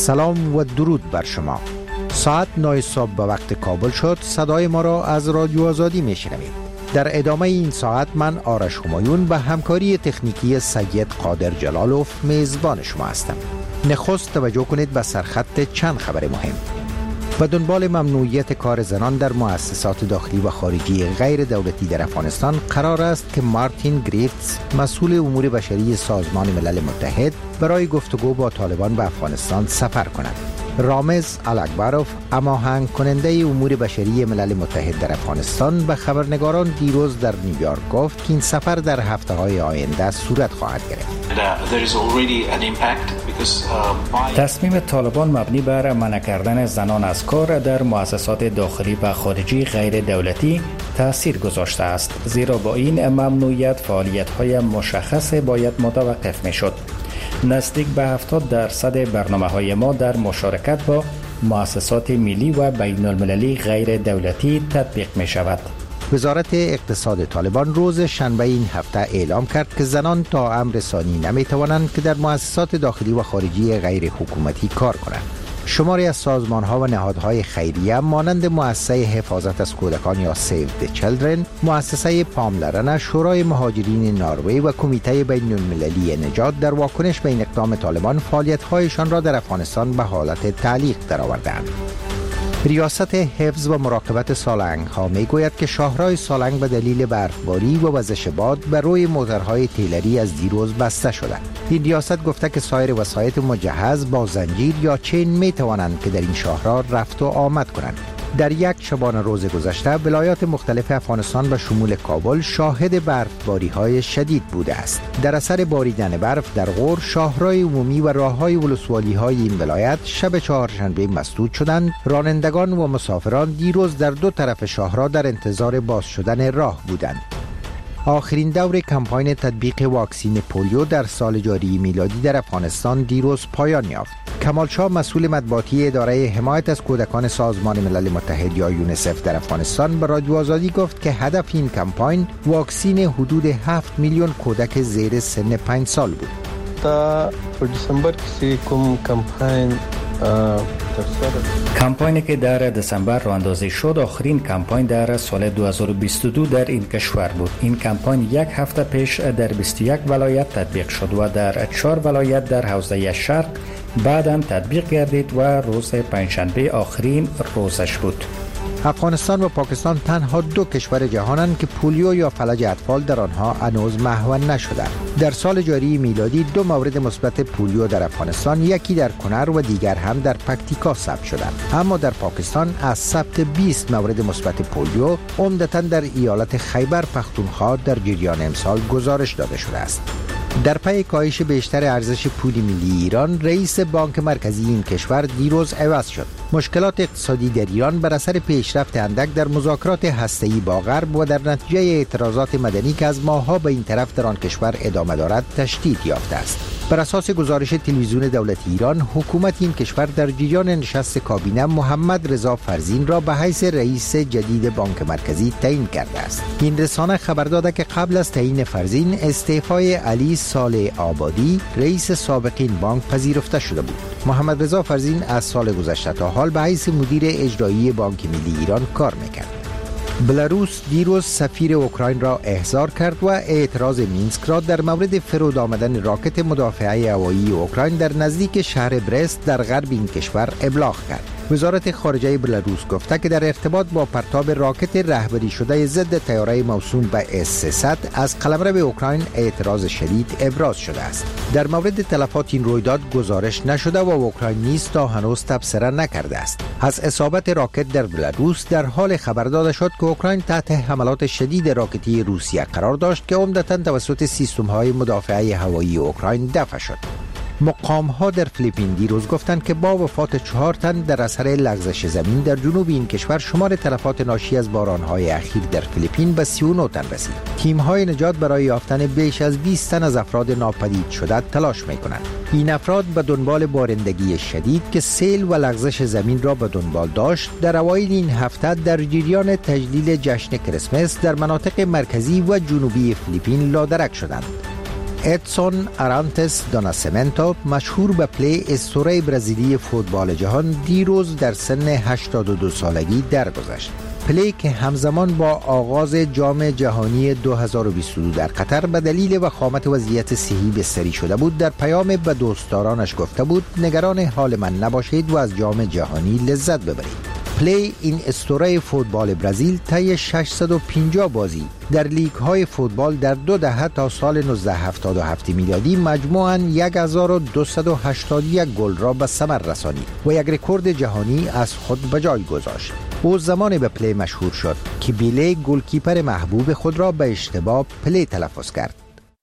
سلام و درود بر شما. ساعت 9 صبح به وقت کابل شد. صدای ما را از رادیو آزادی میشنوید. در ادامه این ساعت من آرش همایون به همکاری تکنیکی سید قادر جلالوف میزبان شما هستم. نخست توجه کنید به سرخط چند خبر مهم. و دنبال ممنوعیت کار زنان در مؤسسات داخلی و خارجی غیر دولتی در افغانستان قرار است که مارتین گریفتس، مسئول امور بشری سازمان ملل متحد، برای گفتگو با طالبان به افغانستان سفر کند. رامز الاکبروف، هماهنگ کننده امور بشری ملل متحد در افغانستان، به خبرنگاران دیروز در نیویورک گفت که این سفر در هفته‌های آینده صورت خواهد گرفت. تصمیم طالبان مبنی بر منع کردن زنان از کار در مؤسسات داخلی و خارجی غیر دولتی تأثیر گذاشته است، زیرا با این ممنوعیت فعالیت‌های مشخص باید متوقف می‌شد. نزدیک به 70% برنامه‌های ما در مشارکت با مؤسسات ملی و بین‌المللی غیر دولتی تطبیق می‌شود. وزارت اقتصاد طالبان روز شنبه این هفته اعلام کرد که زنان تا امر ثانی نمی‌توانند که در مؤسسات داخلی و خارجی غیر حکومتی کار کنند. شماری از سازمان‌ها و نهادهای خیریه مانند مؤسسه حفاظت از کودکان یا سیو دی چیلدرن، مؤسسه پاملرنه، شورای مهاجرین نروژ و کمیته بین‌المللی نجات در واکنش به این اقدام طالبان فعالیت‌هایشان را در افغانستان به حالت تعلیق درآوردند. ریاست حفظ و مراقبت سالنگ‌ها می‌گوید که شاهراه سالنگ به دلیل برفباری و وزش باد به روی موتورهای تیلری از دیروز بسته شده. این ریاست گفته که سایر وسایط مجهز با زنجیر یا چین می‌توانند که در این شاهراه رفت و آمد کنند. در یک شبانه روز گذشته ولایات مختلف افغانستان به شمول کابل شاهد برفباری‌های شدید بوده است. در اثر باریدن برف در غور، شاهراه عمومی و راه‌های ولسوالی‌های این ولایت شب چهارشنبه مسدود شدند. رانندگان و مسافران دیروز در دو طرف شاهراه در انتظار باز شدن راه بودند. آخرین دور کمپاین تطبیق واکسین پولیو در سال جاری میلادی در افغانستان دیروز پایان یافت. کمال شاه، مسئول مطبوعاتی اداره حمایت از کودکان سازمان ملل متحد یا یونیسف در افغانستان، به رادیو آزادی گفت که هدف این کمپاین واکسین حدود 7 میلیون کودک زیر سن 5 سال بود. تا دسامبر کې کوم کمپاینی که در دسامبر راه اندازی شد آخرین کمپاین در سال 2022 در این کشور بود. این کمپاین یک هفته پیش در 21 ولایت تطبیق شد و در 4 ولایت در حوزه شرق بعداً تطبیق گردید و روز پنجشنبه آخرین روزش بود. افغانستان و پاکستان تنها دو کشور جهانند که پولیو یا فلج اطفال در آنها هنوز محو نشده. در سال جاری میلادی 2 مورد مثبت پولیو در افغانستان، یکی در کنر و دیگر هم در پکتیکا ثبت شدند. اما در پاکستان از ثبت 20 مورد مثبت پولیو عمدتاً در ایالت خیبر پختونخوا در جریان امسال گزارش داده شده است. در پی کاهش بیشتر ارزش پول ملی ایران، رئیس بانک مرکزی این کشور دیروز عوض شد. مشکلات اقتصادی در ایران بر اثر پیشرفت اندک در مذاکرات هسته‌ای با غرب و در نتیجه اعتراضات مدنی که از ماه‌ها به این طرف در آن کشور ادامه دارد تشدید یافته است. بر اساس گزارش تلویزیون دولتی ایران، حکومت این کشور در جریان نشست کابینه محمد رضا فرزین را به حیث رئیس جدید بانک مرکزی تعیین کرده است. این رسانه خبر داده که قبل از تعیین فرزین، استعفای علی صالح آبادی، رئیس سابق این بانک پذیرفته شده بود. محمد رضا فرزین از سال گذشته تا حال به حیث مدیر اجرایی بانک ملی ایران کار می‌کرد. بلاروس دیروز سفیر اوکراین را احضار کرد و اعتراض مینسک را در مورد فرود آمدن راکت مدافعه هوایی اوکراین در نزدیک شهر برست در غرب این کشور ابلاغ کرد. وزارت خارجه بلاروس گفته که در ارتباط با پرتاب راکت رهبری شده ضد طیاره موسوم به اس-300 از قلمرو اوکراین اعتراض شدید ابراز شده است. در مورد تلفات این رویداد گزارش نشده و اوکراین نیز تا هنوز تبصره نکرده است. از اصابت راکت در بلاروس در حال خبر داده شد که اوکراین تحت حملات شدید راکتی روسیه قرار داشت که عمدتاً توسط سیستم‌های مدافعه هوایی اوکراین دفع شد. مقام‌ها در فیلیپین دیروز گفتند که با وفات 4 تن در اثر لغزش زمین در جنوب این کشور، شمار تلفات ناشی از باران‌های اخیر در فیلیپین به 39 تن رسید. تیم‌های نجات برای یافتن بیش از 20 تن از افراد ناپدید شده تلاش می‌کنند. این افراد به دنبال بارندگی شدید که سیل و لغزش زمین را به دنبال داشت، در اوایل این هفته در جریان تجلیل جشن کریسمس در مناطق مرکزی و جنوبی فیلیپین لادرک شدند. ادسون آرانتس دو ناسیمنتو مشهور به پلی اسطوره برزیلی فوتبال جهان دیروز در سن 82 سالگی درگذشت. پلی که همزمان با آغاز جام جهانی 2022 در قطر به دلیل وخامت وضعیت صحی بستری شده بود، در پیام به دوستدارانش گفته بود نگران حال من نباشید و از جام جهانی لذت ببرید. پلی این اسطوره فوتبال برزیل طی 650 بازی در لیگ های فوتبال در 2 دهه تا سال 1977 میلادی مجموعاً 1281 گل را به ثمر رسانید و یک رکورد جهانی از خود به جای گذاشت. او زمانی به پلی مشهور شد که بیله گلکیپر محبوب خود را به اشتباه پلی تلفظ کرد.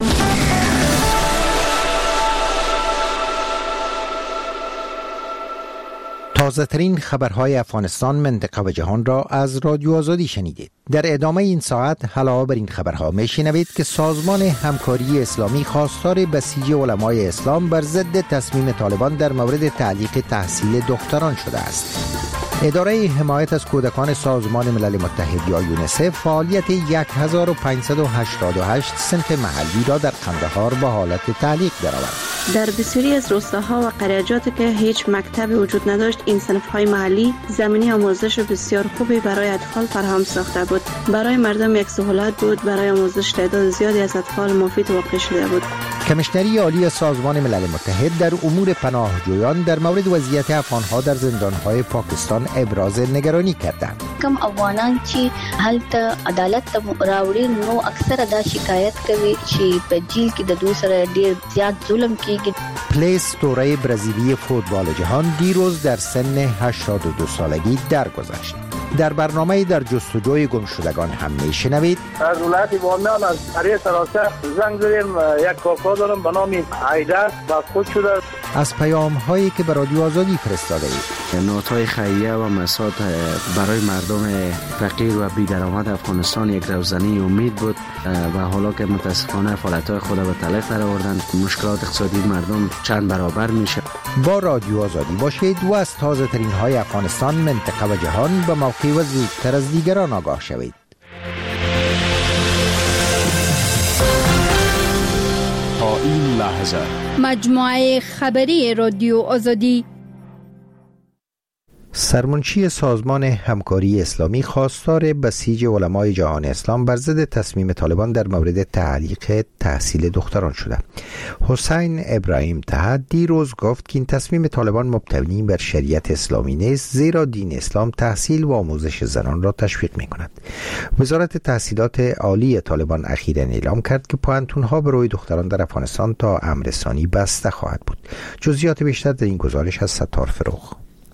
تازه ترین خبرهای افغانستان، منطقه و جهان را از رادیو آزادی شنیدید. در ادامه این ساعت علاوه بر این خبرها میشنوید که سازمان همکاری اسلامی خواستار بسیج علمای اسلام بر ضد تصمیم طالبان در مورد تعلیق تحصیل دختران شده است. اداره حمایت از کودکان سازمان ملل متحد یا یونیسف فعالیت 1588 صنف محلی را در قندهار به حالت تعلیق درآورد. در بسیاری از روستاها و قریاجات که هیچ مکتبی وجود نداشت، این صنف‌های محلی زمینه آموزش بسیار خوبی برای اطفال فراهم ساخته بود. برای مردم یک سهولت بود، برای آموزش تعداد زیادی از اطفال مفید واقع شده بود. کمیشنری عالی سازمان ملل متحد در امور پناهجویان در مورد وضعیت افغان‌ها در زندان‌های پاکستان ابراز نگرانی کردند. کم افغانان چې هلته عدالت راوړي نو اکثره دا شکایت کوي چې په جیل کې د دوی سره ډیر زیات ظلم کیږي. پلی اسطوره برزیلی فوتبال جهان دیروز در سن 82 سالگی درگذشت. در برنامه در جستجوی گمشدگان هم میشنوید از ولایت بامیان از قریه سراسر زنگ زدیم، یک کاکا دارم به نام حیدر مفقود شده. از پیام هایی که به رادیو آزادی فرستاده اید. نوت‌های خیریه و مساعد برای مردم فقیر و بی‌درآمد افغانستان یک روزنی امید بود و حالا که متاسفانه فعالیت‌های خود به تلف درآوردند، مشکلات اقتصادی مردم چند برابر میشه. با رادیو آزادی باشید و از تازه ترین های افغانستان، منطقه و جهان به موقع و زودتر از دیگران آگاه شوید. تا این لحظه مجموعه خبری رادیو آزادی. سرمنشی سازمان همکاری اسلامی خواستار بسیج علمای جهان اسلام بر ضد تصمیم طالبان در مورد تعلیق تحصیل دختران شده. حسین ابراهیم طه دیروز گفت که این تصمیم طالبان مبتنی بر شریعت اسلامی نیست، زیرا دین اسلام تحصیل و آموزش زنان را تشویق می کند. وزارت تحصیلات عالی طالبان اخیراً اعلام کرد که پوهنتون‌ها به روی دختران در افغانستان تا امر ثانی بسته خواهد بود. جزئیات بیشتر در این گزارش از ستار فروغ.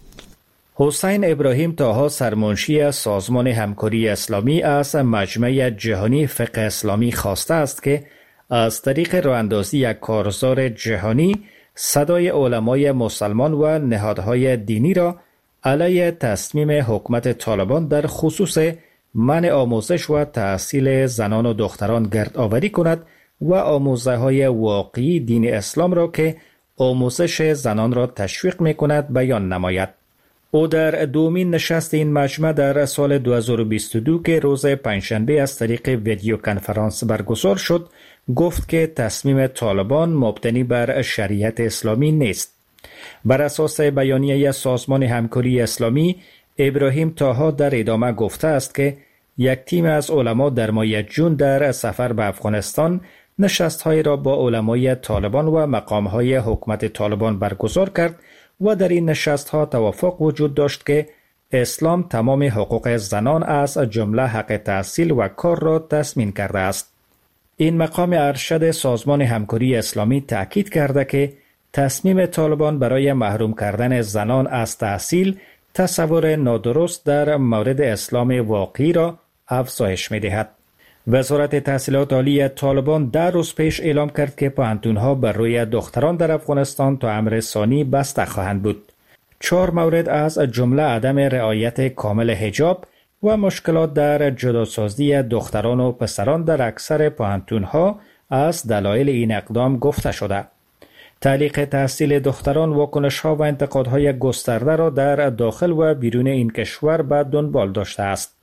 حسین ابراهیم طه سرمنشی سازمان همکاری اسلامی از مجمع جهانی فقه اسلامی خواسته است که از طریق راه‌اندازی یک کارزار جهانی صدای علمای مسلمان و نهادهای دینی را علیه تصمیم حکومت طالبان در خصوص منع آموزش و تحصیل زنان و دختران گردآوری کند و آموزه‌های واقعی دین اسلام را که آموزش زنان را تشویق می‌کند بیان نماید. او در دومین نشست این مجمع در سال 2022 که روز پنجشنبه از طریق ویدیو کنفرانس برگزار شد گفت که تصمیم طالبان مبتنی بر شریعت اسلامی نیست. بر اساس بیانیه سازمان همکاری اسلامی، ابراهیم طه در ادامه گفته است که یک تیم از علما در ماه جون در سفر به افغانستان نشست‌های را با علمای طالبان و مقام‌های حکومت طالبان برگزار کرد و در این نشست‌ها توافق وجود داشت که اسلام تمام حقوق زنان از جمله حق تحصیل و کار را تضمین کرده است. این مقام ارشد سازمان همکاری اسلامی تأکید کرده که تصمیم طالبان برای محروم کردن زنان از تحصیل تصور نادرست در مورد اسلام واقعی را افزایش می‌دهد. وزارت تحصیلات عالی طالبان 10 روز پیش اعلام کرد که پوهنتون‌ها بر روی دختران در افغانستان تا امر ثانی بسته خواهند بود. 4 مورد از جمله عدم رعایت کامل حجاب و مشکلات در جداسازی دختران و پسران در اکثر پوهنتون‌ها از دلایل این اقدام گفته شده. تعلیق تحصیل دختران واکنش‌ها و انتقادهای گسترده را در داخل و بیرون این کشور به دنبال داشته است.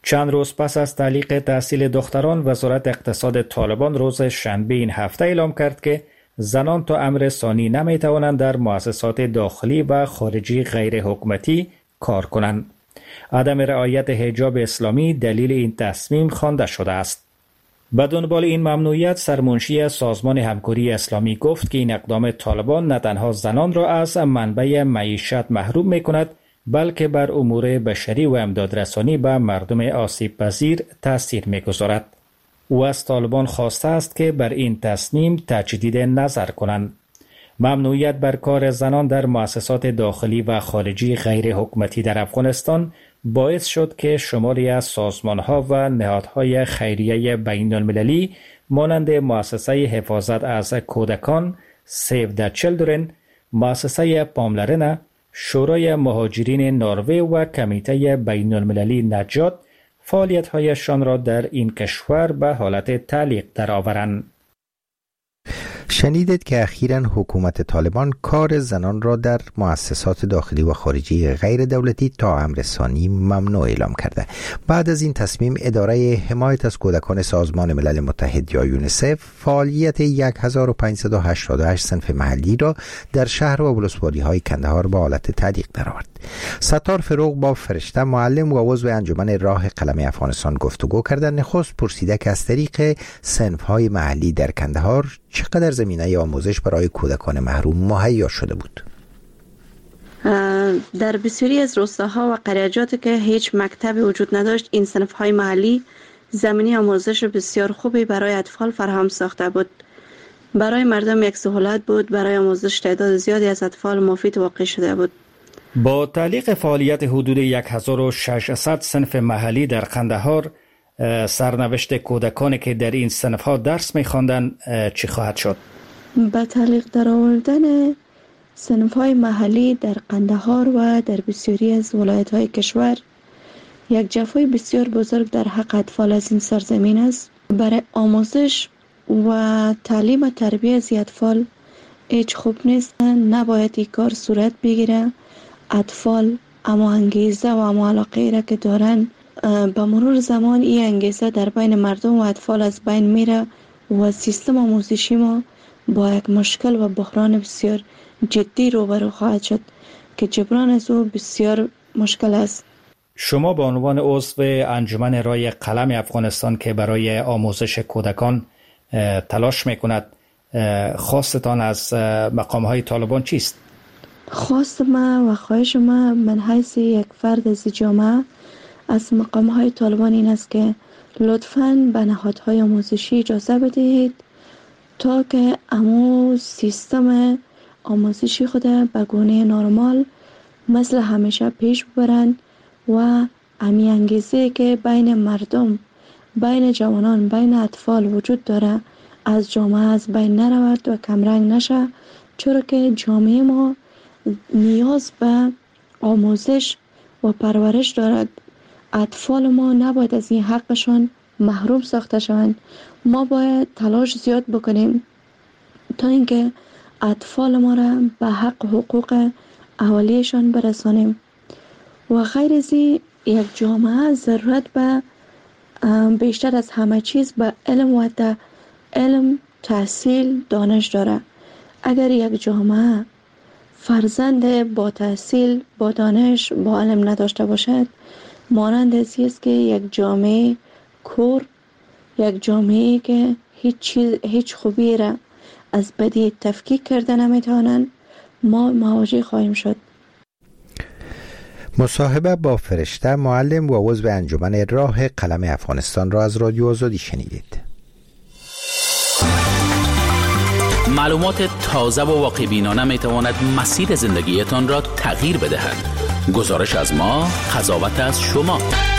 چند روز پس از تعلیق تحصیل دختران، وزارت اقتصاد طالبان روز شنبه این هفته اعلام کرد که زنان تا امر ثانی نمی توانند در مؤسسات داخلی و خارجی غیر حکومتی کار کنند. عدم رعایت حجاب اسلامی دلیل این تصمیم خوانده شده است. به دنبال این ممنوعیت، سرمنشی سازمان همکاری اسلامی گفت که این اقدام طالبان نه تنها زنان را از منبع معیشت محروم می کند، بلکه بر امور بشری و امدادرسانی به مردم آسیب پذیر تأثیر می گذارد. او از طالبان خواسته است که بر این تصمیم تجدید نظر کنند. ممنوعیت بر کار زنان در مؤسسات داخلی و خارجی غیر حکومتی در افغانستان باعث شد که شماری از سازمان‌ها و نهادهای خیریه بین‌المللی مانند مؤسسه حفاظت از کودکان، سیو د چیلدرن، مؤسسه پاملرنه، شورای مهاجرین نروژ و کمیته بین‌المللی نجات فعالیت‌هایشان را در این کشور به حالت تعلیق درآورند. شنیدید که اخیراً حکومت طالبان کار زنان را در مؤسسات داخلی و خارجی غیر دولتی تا امر ثانی ممنوع اعلام کرده. بعد از این تصمیم، اداره حمایت از کودکان سازمان ملل متحد یا یونیسف فعالیت 1588 صنف محلی را در شهر و ولسوالی‌های کندهار به حالت تعلیق درآورد. ستار فروغ با فرشته، معلم و عضو انجمن راه قلم افغانستان گفتگو کردند. نخست پرسیده که از طریق صنف‌های محلی در کندهار چقدر زمینه آموزش برای کودکان محروم مهیا شده بود. در بسیاری از روستاها و قریجات که هیچ مکتبی وجود نداشت، این صنف‌های محلی زمینه آموزش بسیار خوبی برای اطفال فراهم ساخته بود. برای مردم یک سهولت بود. برای آموزش تعداد زیادی از اطفال مفید واقع شده بود. با تعلیق فعالیت حدود 1600 صنف محلی در قندهار، سرنوشت کودکانی که در این صنف‌ها درس می‌خواندند چی خواهد شد؟ با تعلیق درآوردن صنف‌های محلی در قندهار و در بسیاری از ولایت‌های کشور، یک جفای بسیار بزرگ در حق اطفال از این سرزمین است. برای آموزش و تعلیم و تربیت از اطفال هیچ خوب نیست. نباید این کار صورت بگیره. اطفال اما انگیزه و اما علاقه را که دارن، به مرور زمان این انگیزه در بین مردم و اطفال از بین میره و سیستم آموزشی ما با یک مشکل و بحران بسیار جدی روبرو خواهد شد که جبران از او بسیار مشکل است. شما به عنوان عضو انجمن راه قلم افغانستان که برای آموزش کودکان تلاش میکند، خواستتان از مقام‌های طالبان چیست؟ خواست ما و خواهش ما من حیث یک فرد از جامعه از مقام‌های طالبان این است که لطفاً به نهادهای آموزشی اجازه بدهید تا که امو سیستم آموزشی خود به گونه نرمال مثل همیشه پیش ببرند و امی انگیزه که بین مردم، بین جوانان، بین اطفال وجود داره از جامعه از بین نرود و کمرنگ نشه، چرا که جامعه ما نیاز به آموزش و پرورش دارد. اطفال ما نباید از این حقشان محروم ساخته شوند. ما باید تلاش زیاد بکنیم تا اینکه اطفال ما را به حق حقوق اولیه‌شان برسانیم. و غیر از این، یک جامعه ضرورت به بیشتر از همه چیز به علم و علم، تحصیل، دانش داره. اگر یک جامعه فرزند با تحصیل، با دانش، با علم نداشته باشد، مانند ازی است که یک جامعه کور، یک جامعه که هیچ خوبی را از بدی تفکیک کرده نمیتوانند، ما مواجه خواهیم شد. مصاحبه با فرشته، معلم و عضو انجمن راه قلم افغانستان را از رادیو آزادی شنیدید. معلومات تازه و واقع بینانه می تواند مسیر زندگیتان را تغییر بدهد. گزارش از ما، قضاوت از شما.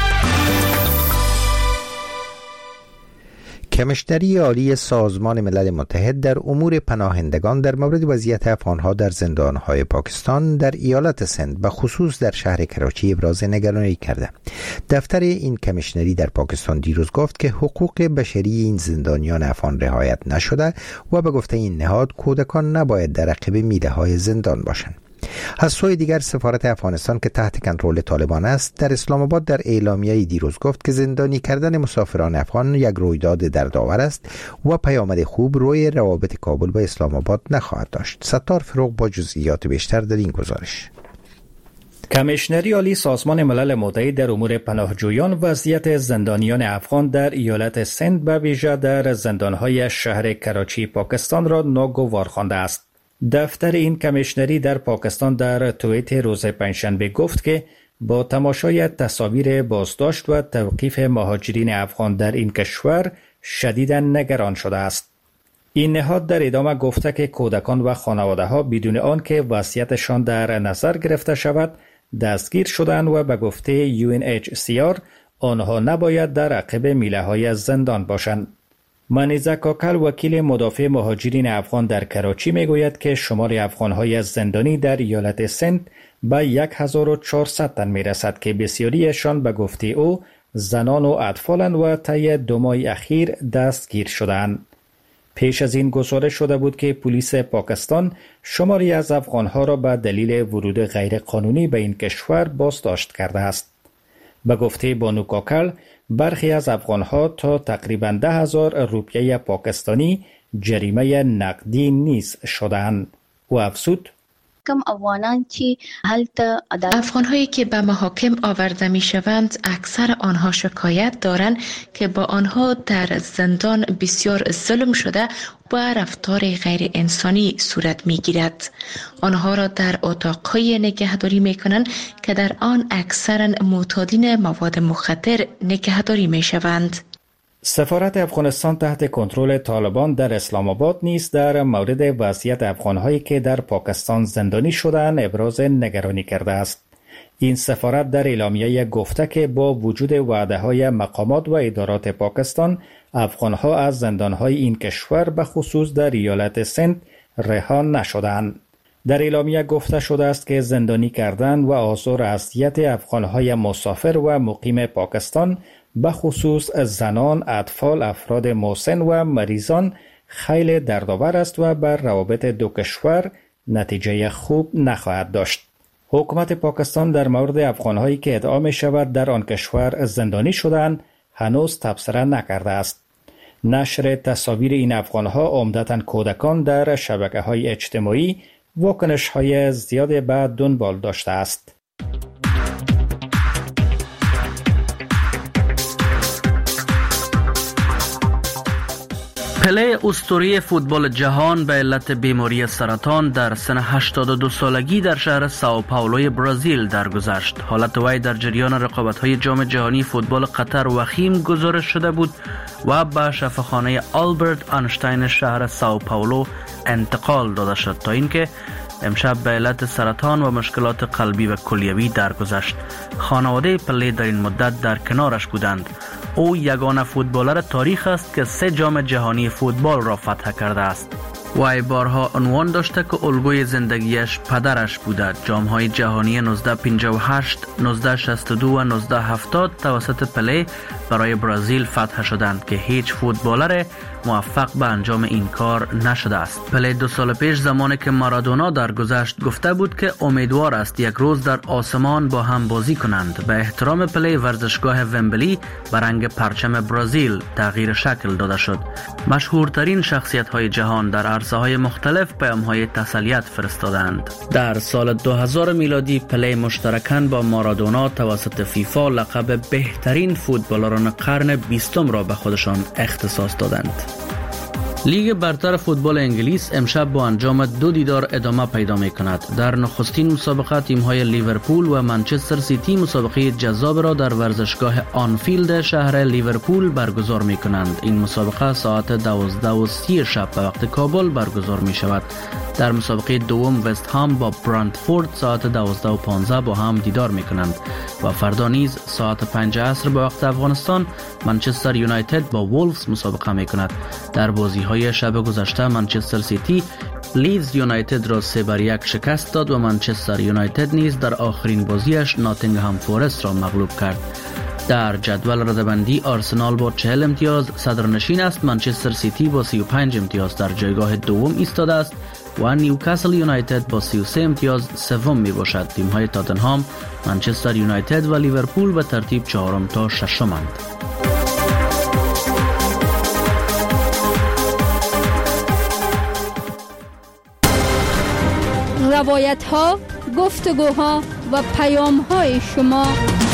کمیشنری عالی سازمان ملل متحد در امور پناهندگان در مورد وضعیت افغانها در زندانهای پاکستان در ایالت سند به خصوص در شهر کراچی ابراز نگرانی کرده. دفتر این کمیشنری در پاکستان دیروز گفت که حقوق بشری این زندانیان افغان رعایت نشده و به گفته این نهاد کودکان نباید در عقب میله‌های زندان باشند. از سوی دیگر سفارت افغانستان که تحت کنترل طالبان است در اسلام آباد در اعلامیه دیروز گفت که زندانی کردن مسافران افغان یک رویداد دردآور است و پیامد خوب روی روابط کابل با اسلام آباد نخواهد داشت. ستار فروغ با جزئیات بیشتر در این گزارش. کمیشنری عالی سازمان ملل متحد در امور پناهجویان وضعیت زندانیان افغان در ایالت سند به ویژه در زندانهای شهر کراچی پاکستان را ناگوار خوانده است. دفتر این کمیشنری در پاکستان در توییت روز پنجشنبه گفت که با تماشای تصاویر بازداشت و توقیف مهاجرین افغان در این کشور شدیداً نگران شده است. این نهاد در ادامه گفته که کودکان و خانواده‌ها بدون آنکه وضعیتشان در نظر گرفته شود دستگیر شدند و به گفته UNHCR آنها نباید در عقب میله‌های زندان باشند. منیزه کاکل وکیل مدافع مهاجرین افغان در کراچی میگوید که شمار افغان‌های زندانی در ایالت سند به 1400 تن میرسد که بسیاریشان به گفته او زنان و اطفالند و طی 2 ماه اخیر دستگیر شدند. پیش از این گزارش شده بود که پلیس پاکستان شماری از افغانها را به دلیل ورود غیرقانونی به این کشور بازداشت کرده است. به گفته بانو کاکل برخی از افغانها تا تقریباً 10,000 روپیه پاکستانی جریمه نقدی نیز شدند. و افزود افغان‌هایی که به محاکم آورده می‌شوند اکثر آنها شکایت دارند که با آنها در زندان بسیار ظلم شده و رفتار غیر انسانی صورت می‌گیرد. آنها را در اتاق‌های نگهداری می‌کنند که در آن اکثراً معتادین مواد مخدر نگهداری می‌شوند. سفارت افغانستان تحت کنترل طالبان در اسلام آباد نیز در مورد وضعیت افغان‌هایی که در پاکستان زندانی شدند ابراز نگرانی کرده است. این سفارت در اعلامیه گفته که با وجود وعده‌های مقامات و ادارات پاکستان افغان‌ها از زندان‌های این کشور به خصوص در ایالت سند رها نشدند. در اعلامیه گفته شده است که زندانی کردن و آزار اذیت افغان‌های مسافر و مقیم پاکستان به خصوص زنان، اطفال، افراد مسن و مریضان خیلی دردآور است و بر روابط دو کشور نتیجه خوب نخواهد داشت. حکومت پاکستان در مورد افغان‌هایی که ادعا می‌شود در آن کشور زندانی شدند هنوز تبصره نکرده است. نشر تصاویر این افغان‌ها عمدتاً کودکان در شبکه‌های اجتماعی واکنش‌های زیاد به دنبال داشته است. پله اسطوره فوتبال جهان به علت بیماری سرطان در سن 82 سالگی در شهر سائو پائولوی برزیل درگذشت. حالت وی در جریان رقابت‌های جام جهانی فوتبال قطر وخیم گزارش شده بود و به شفاخانه آلبرت آنشتاین شهر سائو پائولو انتقال داده شد تا اینکه امشب به علت سرطان و مشکلات قلبی و کلیوی درگذشت. خانواده پله در این مدت در کنارش بودند. او یگانه فوتبالر تاریخ است که 3 جام جهانی فوتبال را فتح کرده است. وی بارها عنوان داشته که الگوی زندگیش پدرش بوده. جام‌های جهانی 1958، 1962 و 1970 توسط پله برای برزیل فتح شدند که هیچ فوتبالر موفق به انجام این کار نشده است. پله 2 سال پیش زمانی که مارادونا درگذشت گفته بود که امیدوار است یک روز در آسمان با هم بازی کنند. به احترام پله ورزشگاه ومبلی به رنگ پرچم برزیل تغییر شکل داده شد. مشهورترین شخصیت‌های جهان در عرصه‌های مختلف پیام‌های تسلیت فرستادند. در سال 2000 میلادی پله مشترکاً با مارادونا توسط فیفا لقب بهترین فوتبالران قرن 20 را به خودشان اختصاص دادند. لیگ برتر فوتبال انگلیس امشب با انجام 2 دیدار ادامه پیدا می کند. در نخستین مسابقه تیم‌های لیورپول و منچستر سیتی مسابقه جذاب را در ورزشگاه آنفیلد شهر لیورپول برگزار می کنند. این مسابقه ساعت 12:30 شب به وقت کابل برگزار می شود. در مسابقه دوم وست هام با برنتفورد ساعت 12:15 با هم دیدار می کنند و فردا نیز ساعت 5 عصر به وقت افغانستان منچستر یونایتد با وولفز مسابقه می کند. در بازی‌های شب گذشته منچستر سیتی لیدز یونایتد را 3-1 شکست داد و منچستر یونایتد نیز در آخرین بازیش ناتینگهام فورست را مغلوب کرد. در جدول رده‌بندی آرسنال با 40 امتیاز صدرنشین است. منچستر سیتی با 35 امتیاز در جایگاه دوم ایستاده است و نیوکاسل یونایتد با 33 امتیاز سوم می باشد. تیم های تاتنهام، منچستر یونایتد و لیورپول به ترتیب 4 تا 6 اند. روایت ها، گفتگوها و پیام های شما.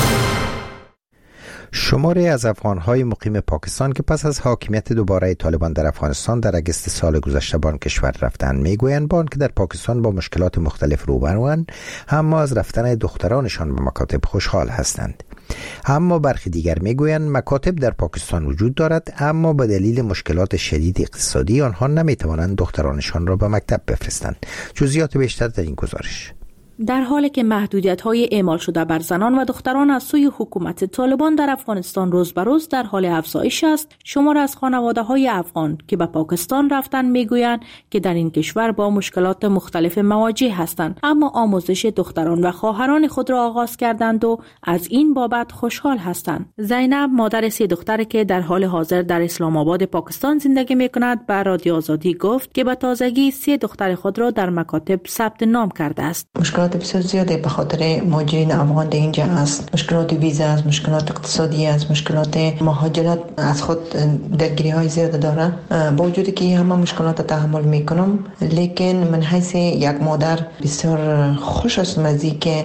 شماری از افغان‌های مقیم پاکستان که پس از حاکمیت دوباره طالبان در افغانستان در اگست سال گذشته به آن کشور رفتند میگویند با آنکه در پاکستان با مشکلات مختلف روبروند، اما از رفتن دخترانشان به مکاتب خوشحال هستند. اما برخی دیگر میگویند مکاتب در پاکستان وجود دارد، اما به دلیل مشکلات شدید اقتصادی آنها نمیتوانند دخترانشان را به مکتب بفرستند. جزئیات بیشتر در این گزارش. در حالی که محدودیت‌های اعمال شده بر زنان و دختران از سوی حکومت طالبان در افغانستان روز به روز در حال افزایش است، شمار از خانواده‌های افغان که به پاکستان رفتند میگویند که در این کشور با مشکلات مختلف مواجه هستند، اما آموزش دختران و خواهران خود را آغاز کردند و از این بابت خوشحال هستند. زینب، مادر 3 دختر که در حال حاضر در اسلام آباد پاکستان زندگی می‌کند، به رادیو آزادی گفت که به تازگی 3 دختر خود را در مکاتب ثبت نام کرده است. مشکلات بسیار زیاده به خاطر مهاجرین افغان در اینجا است. مشکلات ویزا است، مشکلات اقتصادی است، مشکلات مهاجرت از خود درگیری های زیاد داره. با وجودی که همه مشکلات تحمل میکنم، لیکن من حیث یک مادر بسیار خوش هستم از اینکه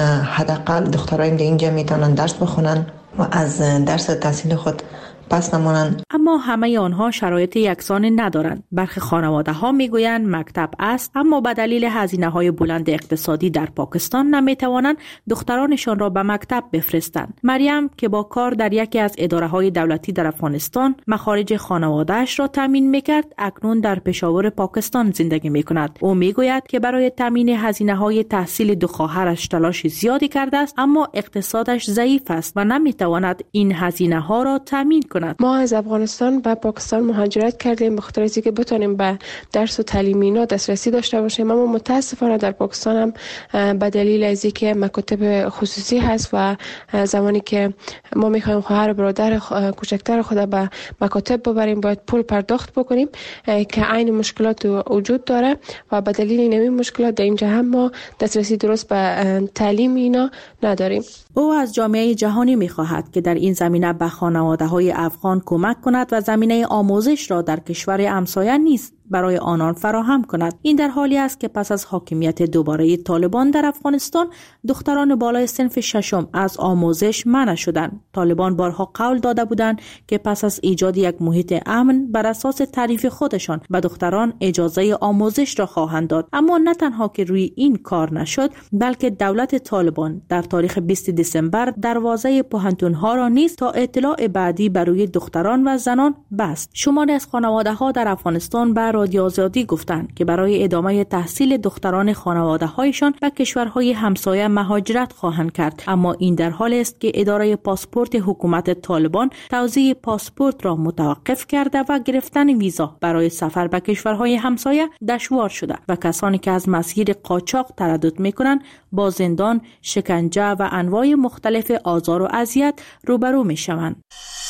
حداقل دخترایم در اینجا میتونن درس بخونن و از درس تحصیل خود پس نمانند. اما همه آنها شرایط یکسان ندارند. برخی خانواده ها میگویند مکتب است، اما به دلیل هزینه های بلند اقتصادی در پاکستان نمیتوانند دخترانشان را به مکتب بفرستند. مریم که با کار در یکی از اداره های دولتی در افغانستان مخارج خانواده‌اش را تامین میکرد، اکنون در پشاور پاکستان زندگی میکند. او میگوید که برای تامین هزینه های تحصیل 2 خواهرش تلاش زیادی کرده است، اما اقتصادش ضعیف است و نمیتواند این هزینه ها را تامین کند. ما از افغانستان به پاکستان مهاجرت کردیم به خاطر اینکه بتونیم به درس و تعلیم اینا دسترسی داشته باشیم، اما متاسفانه در پاکستان هم به دلیل از اینکه مکاتب خصوصی هست و زمانی که ما میخوایم خواهر برادر کوچکتر خود به مکاتب ببریم باید پول پرداخت بکنیم که عین مشکلات وجود داره و به دلیل این مشکلات در اینجا هم ما دسترسی درست به تعلیم اینا نداریم. او از جامعه جهانی میخواهد که در این زمینه به خانواده‌های افغان کمک کند و زمینه آموزش را در کشور همسایه نیز برای آنان فراهم کند. این در حالی است که پس از حاکمیت دوباره طالبان در افغانستان دختران بالای صنف 6 از آموزش منع شدند. طالبان بارها قول داده بودند که پس از ایجاد یک محیط امن بر اساس تعریف خودشان به دختران اجازه آموزش را خواهند داد، اما نه تنها که روی این کار نشد، بلکه دولت طالبان در تاریخ 20 دسامبر دروازه پوهنتون‌ها را نیز تا اطلاع بعدی برای دختران و زنان بست. شماری از خانواده‌ها در افغانستان به رادیو آزادی گفتند که برای ادامه تحصیل دختران خانواده‌هایشان به کشورهای همسایه مهاجرت خواهند کرد، اما این در حال است که اداره پاسپورت حکومت طالبان توزیع پاسپورت را متوقف کرده و گرفتن ویزا برای سفر به کشورهای همسایه دشوار شده و کسانی که از مسیر قاچاق تردد می‌کنند با زندان، شکنجه و انواع مختلف آزار و اذیت روبرو می‌شوند.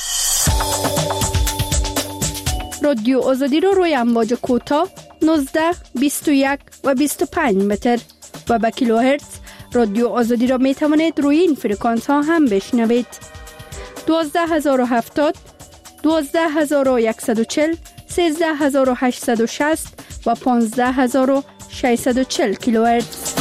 رادیو آزادی رو روی امواج کوتاه 19, 21 و 25 متر و به کیلوهرتز رادیو آزادی را می توانید روی این فرکانس ها هم بشنوید. 12070 12140 13860 و 15640 کیلوهرتز.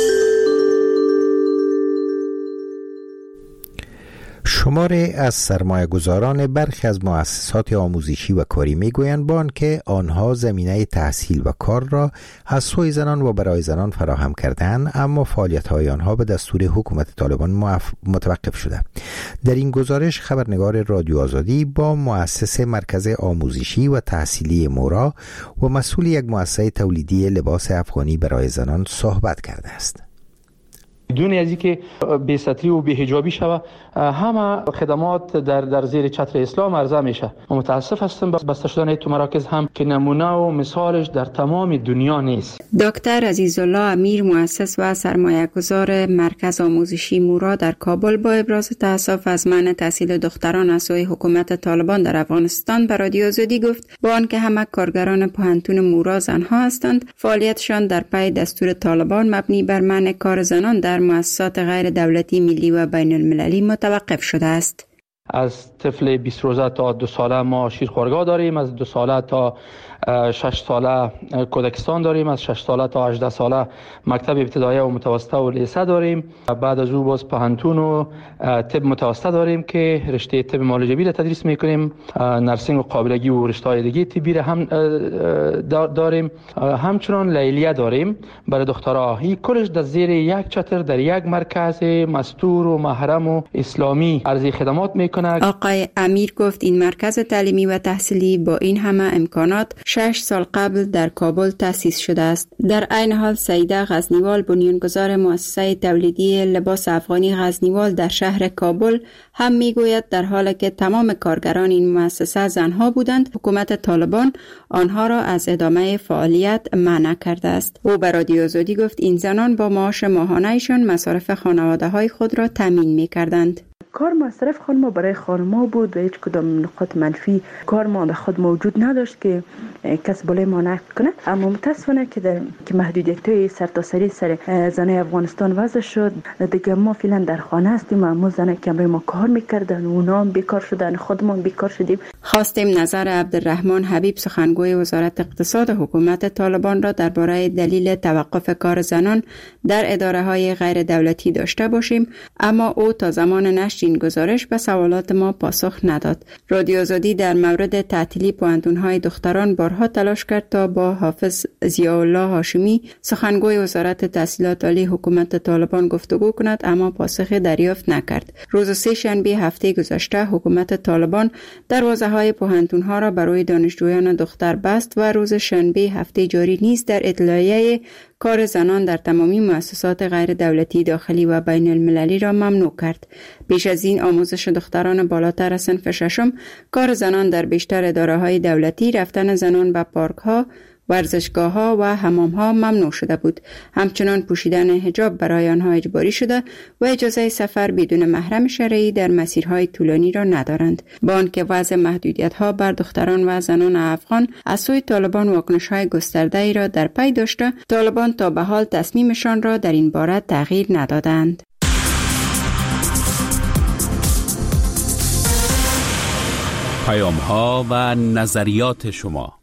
شماری از سرمایه‌گذاران برخی از مؤسسات آموزشی و کاری میگویند با آنکه آنها زمینه تحصیل و کار را از سوی زنان و برای زنان فراهم کردند، اما فعالیت‌های آنها به دستور حکومت طالبان متوقف شده. در این گزارش خبرنگار رادیو آزادی با مؤسس مرکز آموزشی و تحصیلی مورا و مسئول یک مؤسسه تولیدی لباس افغانی برای زنان صحبت کرده است. بدون از اینکه بی‌ستری و بی‌حجابی شوه، همه خدمات در زیر چتر اسلام عرضه میشه. متاسف هستم بسته شدن تو مراکز هم که نمونه و مثالش در تمام دنیا نیست. دکتر عزیزالله امیر، مؤسس و سرمایه‌گذار مرکز آموزشی مورا در کابل، با ابراز تأسف از منع تحصیل دختران از سوی حکومت طالبان در افغانستان به رادیو آزادی گفت با آنکه همه کارگران پوهنتون مورا زنها هستند، فعالیتشان در پی دستور طالبان مبنی بر منع کار زنان در مؤسسات غیر دولتی ملی و بین المللی متوقف شده است. از طفل 20 روزه تا 2 ساله ما شیرخوارگاه داریم، از 2 ساله تا 6 ساله کودکستان داریم، از 6 ساله تا 18 ساله مکتب ابتدایی و متوسطه و لیسه داریم. بعد از او باز پوهنتون و طب متوسطه داریم که رشته طب معالجوی را تدریس میکنیم، نرسینگ و قابلگی و رشته‌های دیگه طبی را هم داریم. همچنان لیلیه داریم برای دخترها. این کلش در زیر یک چتر در یک مرکز مستور و محرم و اسلامی عرضه خدمات میکنه. آقای امیر گفت این مرکز تعلیمی و تحصیلی با این همه امکانات 6 سال قبل در کابل تأسیس شده است. در عین حال سیده غزنیوال، بنیانگذار مؤسسه تولیدی لباس افغانی غزنیوال در شهر کابل، هم میگوید در حالی که تمام کارگران این مؤسسه زنها بودند، حکومت طالبان آنها را از ادامه فعالیت منع کرده است. او به رادیو آزادی گفت این زنان با معاش ماهانه‌شان مصارف خانواده‌های خود را تامین می‌کردند. کار مصرف خانم برای خانم بود و هیچ کدام نقاط منفی کار ما به خود موجود نداشت که کس بالای ما نقد کنه. اما متاسفانه که محدودیت‌های سرتاسری سر زنای افغانستان وضع شد، دیگه ما فعلا در خانه هستیم. اما زنای که ما کار میکردن اونا هم بیکار شدن، خودمان بیکار شدیم. خواستیم نظر عبدالرحمن حبیب، سخنگوی وزارت اقتصاد حکومت طالبان را درباره دلیل توقف کار زنان در اداره‌های غیر دولتی داشته باشیم، اما او تا زمان نشر این گزارش به سوالات ما پاسخ نداد. رادیو آزادی در مورد تعطیلی پوهنتون‌های دختران بارها تلاش کرد تا با حافظ ضیاءالله هاشمی، سخنگوی وزارت تحصیلات عالی حکومت طالبان گفتگو کند، اما پاسخی دریافت نکرد. روز 3 شنبه هفته گذشته حکومت طالبان دروازه‌های پوهنتون‌ها را برای دانشجویان دختر بست و روز شنبه هفته جاری نیز در اطلاعیه کار زنان در تمامی مؤسسات غیر دولتی داخلی و بین المللی را ممنوع کرد. بیش از این آموزش دختران بالاتر از صنف 6 کار زنان در بیشتر اداره‌های دولتی، رفتن زنان به پارک‌ها، ورزشگاه‌ها و حمام‌ها ممنوع شده بود. همچنان پوشیدن حجاب برای آنها اجباری شده و اجازه سفر بدون محرم شرعی در مسیرهای طولانی را ندارند. با آنکه وضع محدودیت‌ها بر دختران و زنان افغان از سوی طالبان واکنش‌های گسترده‌ای را در پی داشته، طالبان تا به حال تصمیمشان را در این باره تغییر ندادند. پیام‌ها و نظریات شما.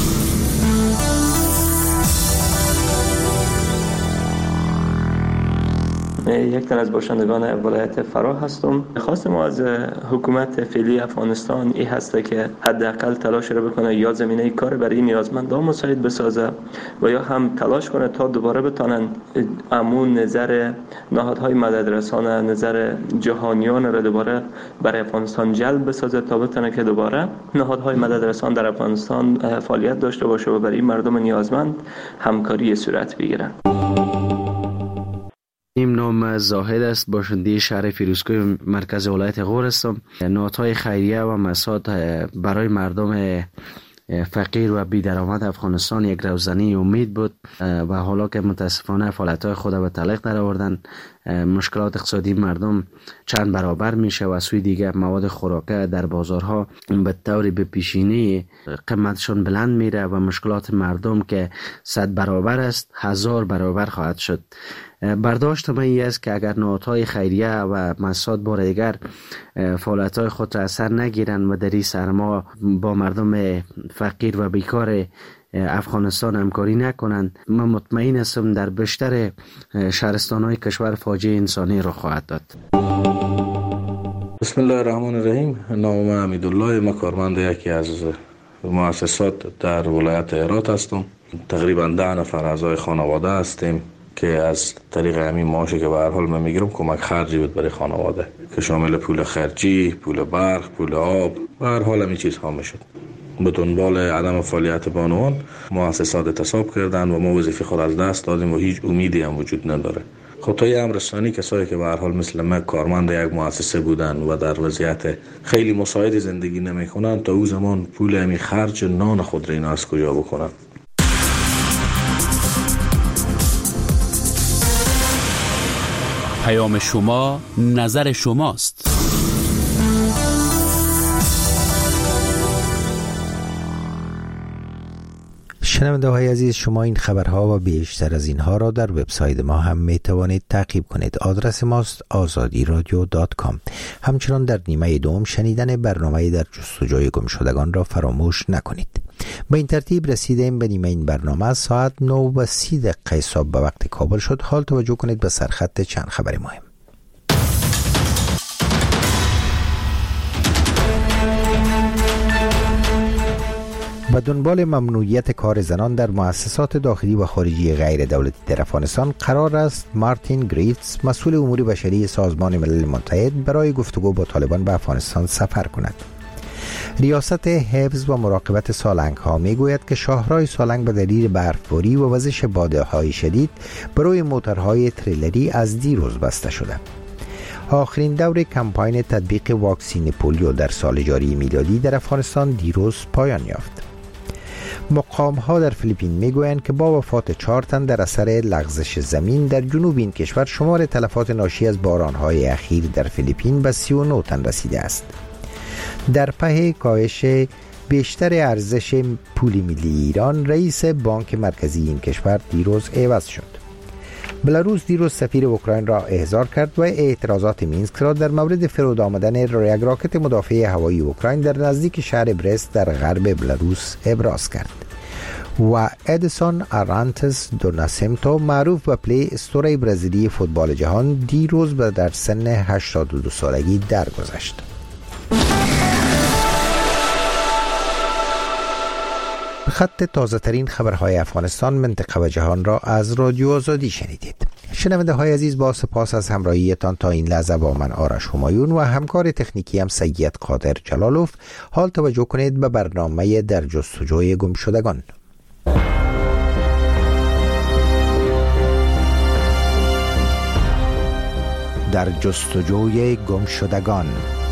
یک تن از باشندگان ولایت فرا هستم. خواست ما از حکومت فعلی افغانستان این هسته که حداقل تلاش را بکنه یا زمینه کار برای نیازمندان مساعد بسازه و یا هم تلاش کنه تا دوباره بتونن امون نظر نهادهای مددرسان، نظر جهانیان را دوباره برای افغانستان جلب بسازه تا بتونه که دوباره نهادهای مددرسان در افغانستان فعالیت داشته باشه و برای مردم نیازمند همکاری صورت بگیره. این نام زاهد است، باشنده شهر فیروزکوه مرکز ولایت غور هستم. نهادهای خیریه و مساعد برای مردم فقیر و بی درآمد افغانستان یک روزنی امید بود و حالا که متاسفانه فعالیت‌های خود به تعلیق در آوردن، مشکلات اقتصادی مردم چند برابر میشه و سوی دیگه مواد خوراکه در بازارها به طور به پیشینی قیمتشون بلند میره و مشکلات مردم که 100 برابر است 1000 برابر خواهد شد. برداشت من این است که اگر نهادهای خیریه و مساعد بار دیگر فعالیت‌های خود را اثر نگیرن و در این سرما با مردم فقیر و بیکار افغانستان همکاری نکنند، من مطمئن هستم در بیشتر شهرستان‌های کشور فاجعه انسانی را خواهد داد. بسم الله الرحمن الرحیم. نام من حمیدالله، من کارمند یکی از مؤسسات در ولایت هرات هستم. تقریبا 10 نفر اعضای خانواده هستیم که از طریق همین معاشی که به هر حال من میگیرم کمک خرجی بود برای خانواده که شامل پول خرجی، پول برق، پول آب و هر حال همین چیزها میشد. به دنبال عدم فعالیت بانوان مؤسسات اعتصاب کردن و ما وظیفه خود از دست دادیم و هیچ امیدی هم وجود نداره. خطای امرسانی کسایی که به هر حال مثل من کارمند یک مؤسسه بودن و در وضعیت خیلی مساعد زندگی نمیکنن، تا او زمان پول همی خرج نان خود را اینا از کجا بکنن؟ پیام شما، نظر شماست. شنونده های عزیز، شما این خبرها و بیشتر از اینها را در وبسایت ما هم می توانید تعقیب کنید. آدرس ماست azadiradio.com. همچنان در نیمه دوم شنیدن برنامه در جستجوی گمشدگان را فراموش نکنید. با این ترتیب رسیدیم به نیمه این برنامه. ساعت 9:30 صبح به وقت کابل شد. حال توجه کنید به سرخط چند خبر مهم. به دنبال ممنوعیت کار زنان در مؤسسات داخلی و خارجی غیر دولتی در افغانستان قرار است مارتین گریفز، مسئول امور بشری سازمان ملل متحد، برای گفتگو با طالبان به افغانستان سفر کند. ریاست حفظ و مراقبت سالنگ ها می گوید که شاهراه سالنگ به دلیل برفباری و وزش بادهای شدید برای موتورهای تریلری از دیروز بسته شده. آخرین دور کمپاین تطبیق واکسین پولیو در سال جاری میلادی در افغانستان دیروز پایان یافت. مقام ها در فیلیپین میگویند که با وفات 4 تن در اثر لغزش زمین در جنوب این کشور، شمار تلفات ناشی از بارانهای اخیر در فیلیپین به 39 تن رسیده است. در پی کاهش بیشتر ارزش پول ملی ایران، رئیس بانک مرکزی این کشور دیروز عوض شد. بلاروس دیروز سفیر اوکراین را احضار کرد و اعتراضات مینسک را در مورد فرود آمدن یک راکت مدافع هوایی اوکراین در نزدیک شهر برست در غرب بلاروس ابراز کرد. و ادسون آرانتس دو ناسیمتو، معروف به پلی استور برزیلی فوتبال جهان، دیروز در سن 82 سالگی درگذشت. خط تازه ترین خبرهای افغانستان، منطقه و جهان را از رادیو آزادی شنیدید. شنونده های عزیز، با سپاس از همراهیتان تا این لحظه با من آرش همایون و همکار تکنیکی هم سید قادر جلالوف. حال توجه کنید به برنامه در جستجوی گمشدگان. در جستجوی گمشدگان.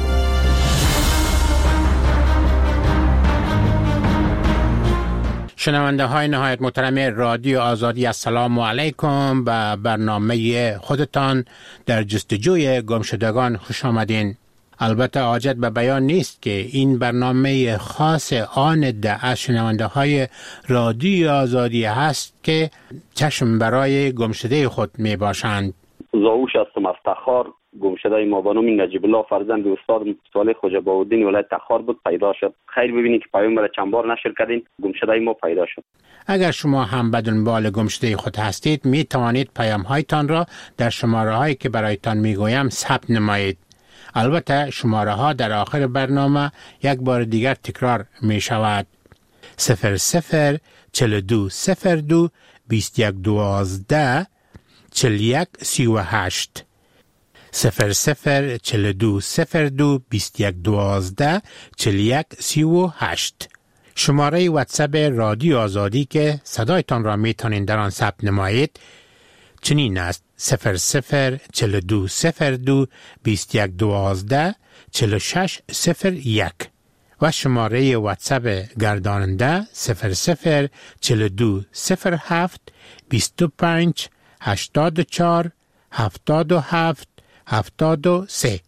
شنونده های نهایت محترم رادیو آزادی، السلام علیکم. به برنامه خودتان در جستجوی گمشدگان خوش آمدین. البته حاجت به بیان نیست که این برنامه خاص آن ده شنونده های رادیو آزادی هست که چشم برای گمشده خود می باشند. زاوش هستم از تخار. گمشده ما به نام نجیب الله فرزند استاد صالح خواجه بهاءالدین ولایت تخار بود، پیدا شد. خیر ببینید که پیام را چند بار نشر کردین، گمشده ما پیدا شد. اگر شما هم به دنبال گمشده خود هستید، می توانید پیام هایتان را در شماره هایی که برایتان می گویم ثبت نمایید. البته شماره ها در آخر برنامه یک بار دیگر تکرار می شود. 00 42 02 21 12 41 38 00 42 02 21 12 41 38. شماره واتساپ رادیو آزادی که صدایتان را میتونین در آن ثبت نمایید چنین است: 00 42 02 21 12 46 01 و شماره واتساپ گرداننده 00 42 07 25 84 77 73.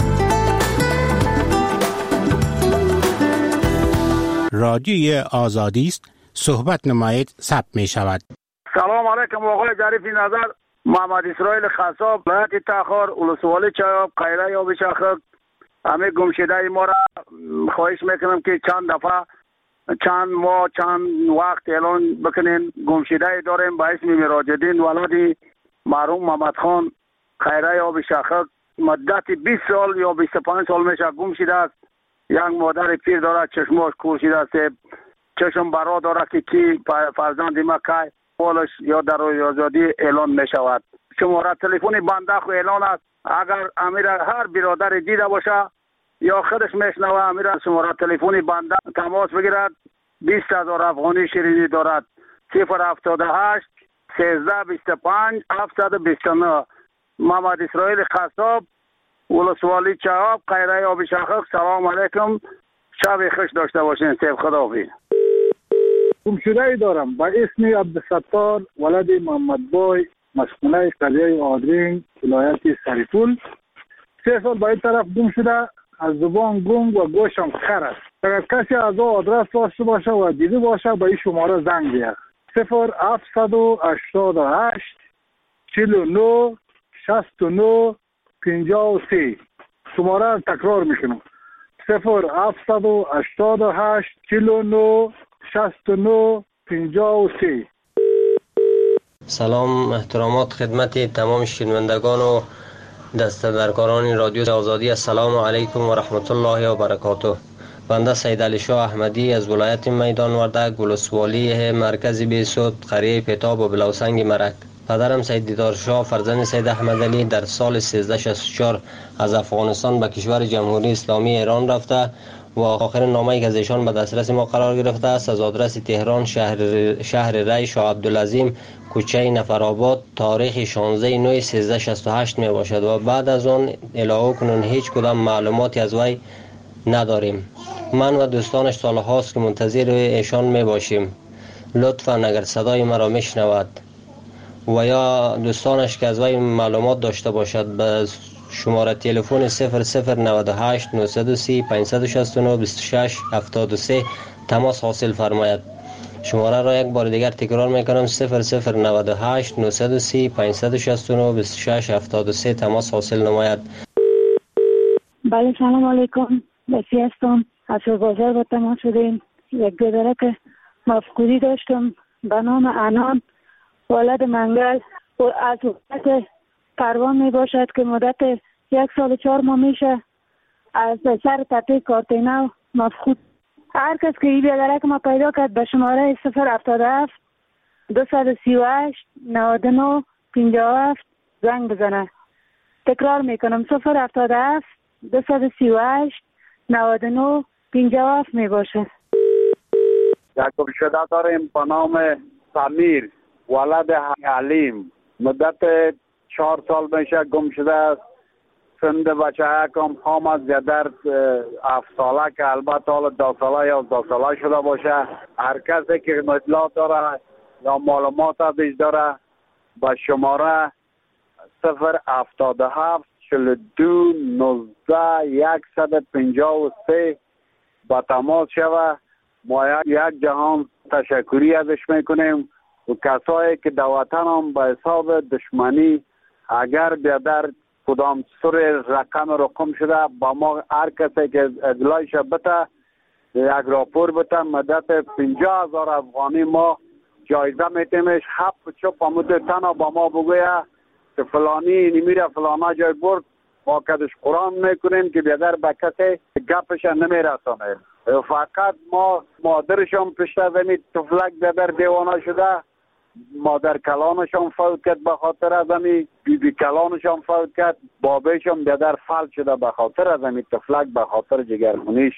رادیوی آزادی است، صحبت نمایید، ثبت می شود. سلام علیکم آقای ظریف نظر. محمد اسرائیل خصاب، ولایت تخار، ولسوالی چایاب، قیره یا بشاخک. همه گمشده ما را خواهش میکنم که چند دفعه، چند ماه، چند وقت اعلان بکنین. گمشده داریم با اسم مراجدین ولادی مرحوم محمد خان خیره یا بشاخک. مدت 20 سال یا 25 سال میشه گم شده است. یک مادر پیر داره، چشماش کور شده است، چشم برا داره که کی فرزند ما که پولش یا در آزادی اعلان می شود. شماره تلفن بنده خو اعلان است. اگر امیر هر برادر دیده باشه یا خودش میشنوه، امیر شماره تلفن بنده تماس بگیرد. 20,000 افغانی شیرینی دارد. 078 13 25 729 محمد اسرائیل خصاب، ولسوالی چهاب، قیره آب شخص. سلام علیکم، شب خوش داشته باشین. سیف خداحافظ. گمشده دارم با اسم عبدالستار ولد محمد بای، مسئوله قریه آدرین، ولایت سریپول. 3 سال با این طرف گم شده، از زبان گم و گوشم خر است. اگر کسی از او آدرس داشته باشه و دیده باشه با این شماره زنگ بیاد. 0788 49 69 53. شماره را تکرار میکنم. 0788 49 69 53. سلام احترامات خدمت تمام شنوندگان و دسته‌درکاران رادیو آزادی. السلام علیکم و رحمت الله و برکاته. بنده سید علی شاه احمدی از ولایت میدان وردک، ولسوالی مرکز بیسود، قریه پیتاب و بلوسنگ مرک. پدرم سید دیدار شاه فرزند سید احمد علی در سال 1364 از افغانستان به کشور جمهوری اسلامی ایران رفته و آخرین نامه‌ای که از ایشان به دسترس ما قرار گرفته است از آدرس تهران، شهر ری، شاه عبدالعظیم، کوچه نفرآباد، تاریخ 16/9/1368 می باشد و بعد از آن الی کنون هیچ کدام معلوماتی از وی نداریم. من و دوستانش سالهاست که منتظر ایشان می باشیم. لطفاً اگر صدای مرا میشنود و یا دوستانش که از وی معلومات داشته باشد به شماره تلفن 0098 930 569 26 73 تماس حاصل فرماید. شماره را یک بار دیگر تکرار میکنم: 0098 930 569 26 73 تماس حاصل نماید. بله سلام علیکم، بسی هستم. از بازار با تماس شدیم. یک گذره که مفقودی داشتم به نام انان ولد منگل و از وقت پروان می باشد که مدت 1 سال و 4 ماه میشه از سر تپه کارتینو مفقود. هر کس که این بیادرک ما پیدا کرد به شماره 077 238 99 57 زنگ بزنه. تکرار میکنم: 077 238 99 57 می باشه. یک گمشده داریم به نام سمیر ولد علیم. مدت 4 سال میشه گم شده است. سند بچه کم حامد زیادر 7 ساله که البته حال 2 ساله یا 2 ساله شده باشه. هر کسی که اطلاع داره یا معلومات ازش داره با شماره 077 42 19 153 با تماس شوه. ما یک جهان تشکری ازش میکنیم و کسایی که در وطن هم به حساب دشمنی اگر بیادر کدام سر رقم شده با ما هر کسی که اطلاعش بده یک راپور بده مدت 50,000 افغانی ما جایزه میتیمش. 7 چوب آمده تنها با ما بگویه که فلانی نمیره فلانا جای برد، ما کدش قرآن میکنیم که بیادر به کسی گپش نمیرسانه. فقط ما مادرشان پشت زمین تفلک بیادر دیوانه شده، مادر کلانشان فوت کرد به خاطر از امی، بی کلانشان فوت کرد، بابیشان بیادر فلج شده به خاطر از امی تفلک، به خاطر جگرخونیش.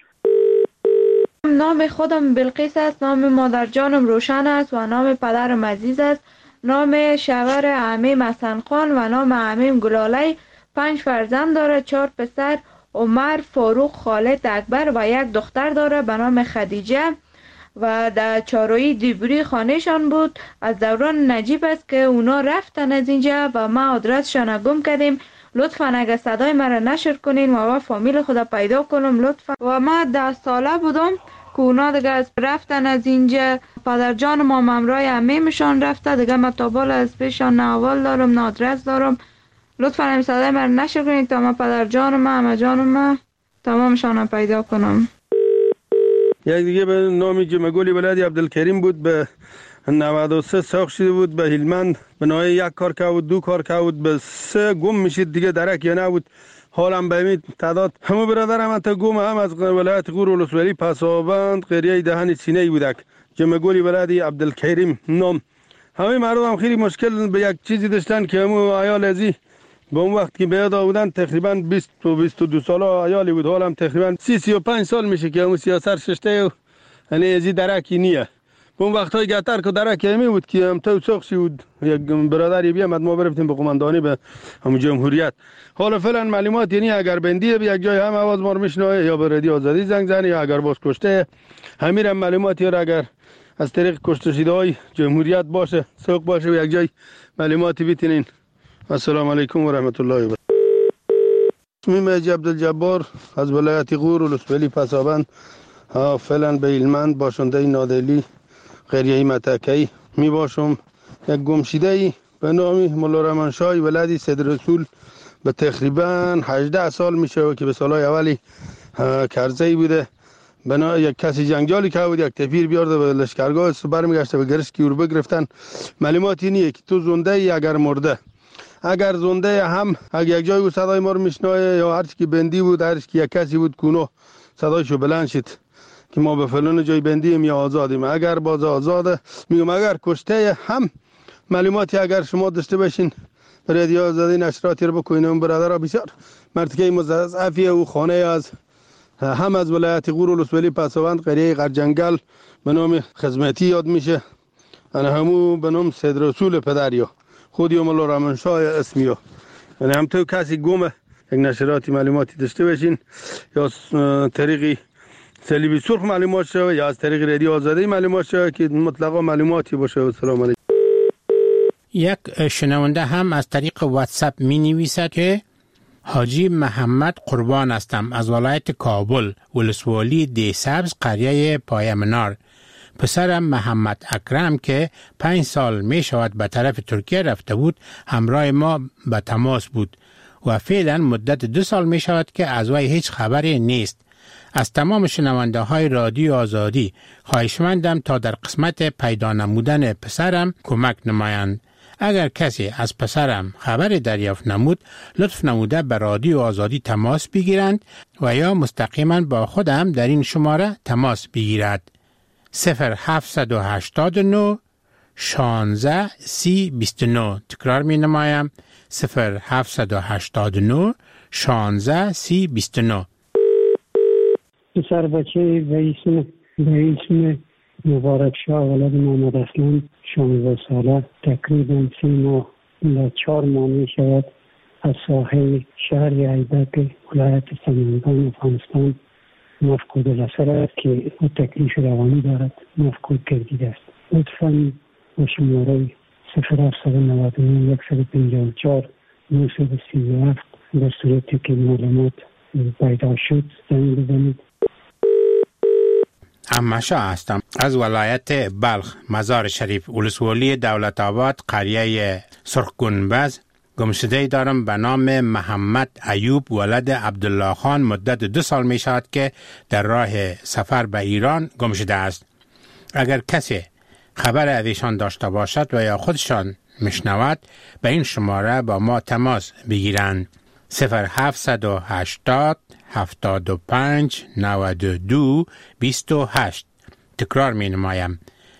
نام خودم بلقیس است، نام مادر جانم روشن است و نام پدرم عزیز است. نام شوهر عمیم حسن خان و نام عمیم گلالی. 5 فرزند داره: 4 پسر عمر، فاروق، خالد، اکبر و 1 دختر داره به نام خدیجه و در چارویی دیبری خانهشان بود. از دوران نجیب است که اونا رفتن از اینجا و ما آدرسشان گم کردیم. لطفا اگر صدای مرا نشر کنین و فامیل خدا پیدا کنم لطفا. و ما 10 ساله بودم که اونا دیگه رفتن از اینجا. پدر جان ما ممرای عمیمشان رفته دیگه. ما تابال از پیشان نه اول دارم نه آدرس دارم. لطفا همین صدای مرا نشر کنین تا ما پدر جان ما همه جان ما تمامشان پیدا کنم. یک دیگه به نامی جمگولی ولد عبدالکریم بود، به 93 ساخت شده بود به هلمند. به نوعی 1 کار که بود 2 کار که بود به 3 گم میشید دیگه درک یا نبود. حالم به این تعداد همه برادرم انتا گم هم از ولایت غور ولسوالی پسابند قریه دهن سینه بودک. جمگولی ولد عبدالکریم نام. همه مردم هم خیلی مشکل به یک چیزی داشتن که همو عیال ازی به اون وقت که بیاد آودن تقریبا 20 و 22 ساله عیالی بود. حالم تقریبا 30-35 سال میشه که همو سیاست ششته و یعنی ازی درکی نیه. اون وقتای گتر که درک می بود که هم تو سخشی بود یک برادری بیامد ما برفتیم به قماندانی به همون جمهوریت. حالا فعلا معلومات یعنی اگر بندی به یک جای هم آواز ما رو میشنوه یا به رادیو آزادی زنگ زنه یا اگر باز کشته همین هم معلوماتی را اگر از طریق کشته شده های جمهوریت باشه سوق باشه و یک جای معلوماتی بیتینین. السلام علیکم و رحمت الله و برکاته. اسمم عبدالجبار از ولایت غور ولسوالی پسابند. فعلا به هلمند باشنده نادلی قریه متکی می باشم. یک گمشیده به نام مولا رحمانشاه ولدی سید رسول به تقریبا 18 سال میشه که به سالهای اولی کرزی بوده. بنا یک کسی جنگجالی که بود یک تفیر بیارده به لشکرگاه برمیگشته به گرسکی رو بگرفتن. معلومات اینیه که تو زنده ای اگر مرده، اگر زنده هم اگر یک جای بود صدای ما رو میشنوه یا هر چی که بندی بود هر چی که یک کسی بود کونو صدایشو بلند شد که ما به فلان جای بندیم یا آزادیم. اگر باز آزاده میگم اگر کشته هم معلوماتی اگر شما داشته باشین رادیو آزادی نشراتی رو بکنین. اون برادرها بسیار مرتکه مضاعفی او خانه از هم از ولایت غور ولسوالی پسابند قریه غرجنگل به نام خدمتی یاد میشه. انا همو به نام سید رسول پدریا خودی مولا رحمانشاه اسمیو. یعنی هم تو کسی گمه یک نشراتی معلوماتی داشته باشین یا طریقی صلیبی سرخ معلومات شوه یا از طریق رادیو آزادی معلومات شوه که مطلقا معلوماتی باشه. و سلام علیکم. یک شنونده هم از طریق واتساپ می نویسد که حاجی محمد قربان هستم از ولایت کابل ولسوالی دی سبز قریه پای منار. پسرم محمد اکرم که 5 سال می شود به طرف ترکیه رفته بود همراه ما به تماس بود و فعلا مدت 2 سال می شود که از وی هیچ خبری نیست. از تمام شنونده های رادیو آزادی خواهشمندم تا در قسمت پیدا نمودن پسرم کمک نمایند. اگر کسی از پسرم خبری دریافت نمود لطف نموده به رادیو آزادی تماس بگیرند و یا مستقیما با خودم در این شماره تماس بگیرد. 0789 16 30 29. تکرار می نمایم 0789 16 30 29. پسر بچه به اسم مبارک شاه ولد محمد اسلم 16 ساله تقریبا 3 ماه و 4 ماه می شود از ساحل شهر ایبک ولایت سمنگان افغانستان مفقود الاثر است که او تکلیف روانی دارد مفقود گردیده است. لطفاً با شماره 0799 154 937 در صورتی که معلومات پیدا شد زنگ بزنید. امشا هستم از ولایت بلخ مزار شریف ولسوالی دولت آباد قریه سرخ گنبز. گمشده دارم به نام محمد ایوب ولد عبدالله خان. مدت 2 سال می شود که در راه سفر به ایران گمشده است. اگر کسی خبر از ایشان داشته باشد و یا خودشان میشنود به این شماره با ما تماس بگیرند. 0780 75 92 28. تکرار می نمایم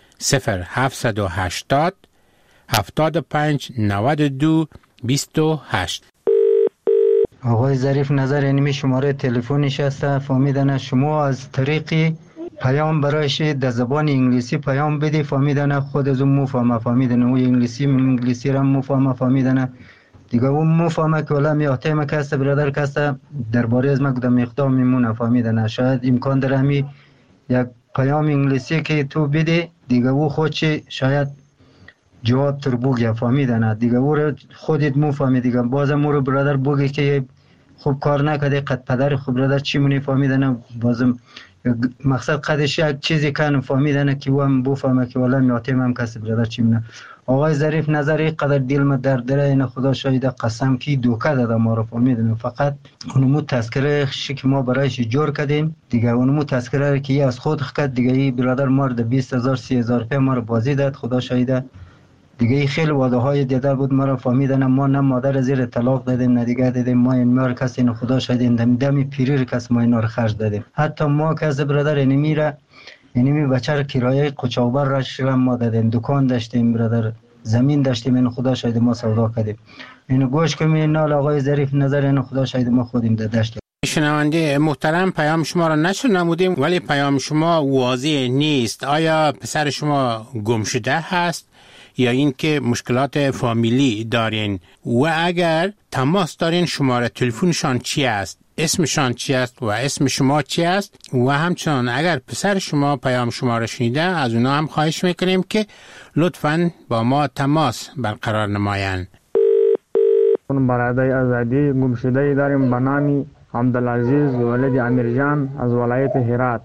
0780 75 92 28. آقای ظریف نظر اینمی شماره تلفنش است. فهمیدن شما از طریقی پیام برایش در زبان انگلیسی پیام بدی فهمیدن خود از اون مفهمه فهمیدن او انگلیسی را مفهمه فهمیدن دیگه اون مفهمه که ولی میاته ما کسته برادر کسته درباره از ما کدام اقدام میمونه فهمیدن. شاید امکان داره همی یک پیام انگلیسی که تو بدی دیگه او خودش شاید جواب تر بگه فهمیدن دیگه او رو خودت مفهمی دیگه بازم او رو برادر بگی که خوب کار نکده قد پدر خوب برادر چی مونی فهمیدن بازم مقصد قدش یک چیزی کنم فهمیدن که او هم بفهمه که والا میاتیم هم کسی برادر چی مونه. آقای ظریف نظری قدر دل ما دره این خدا شاید قسم کی دوکه داده ما رو فهمیدن. فقط اونمو تذکره که ما برایش جور کردیم دیگه اونمو تذکره که از خود خکد دیگه ای برادر ما رو 20,000 30,000 روپیه ما رو بازی داد خدا شاید دیگه خیلی واده های دیده بود ما رو فهمیدن. ما نه مادر زیر طلاق دادیم نه دیگه دادیم ما این مار کسی این خدا شاید دمی پیری کس ما اینا رو خرج دادیم. حتی ما کسی برادر اینمی را اینمی بچه رو کرایه قچاقبر را شرم ما دادیم دکان داشتیم برادر زمین داشتیم این خدا شاید ما سودا کردیم. اینو گوش کنیم نال آقای ظریف نظر این خدا شاید ما خودیم داشتیم. شنونده محترم، پیام شما را نشنیدیم ولی پیام شما واضح نیست. آیا پسر شما گم شده هست یا اینکه مشکلات فامیلی دارین؟ و اگر تماس دارین شماره تلفنشان چی است؟ اسمشان چی است و اسم شما چی است؟ و همچنان اگر پسر شما پیام شما را شنیده از اونا هم خواهش میکنیم که لطفاً با ما تماس برقرار نمایند. برادر آزادی گمشده داریم به نام عبدالعزیز ولد امیرجان از ولایت هرات.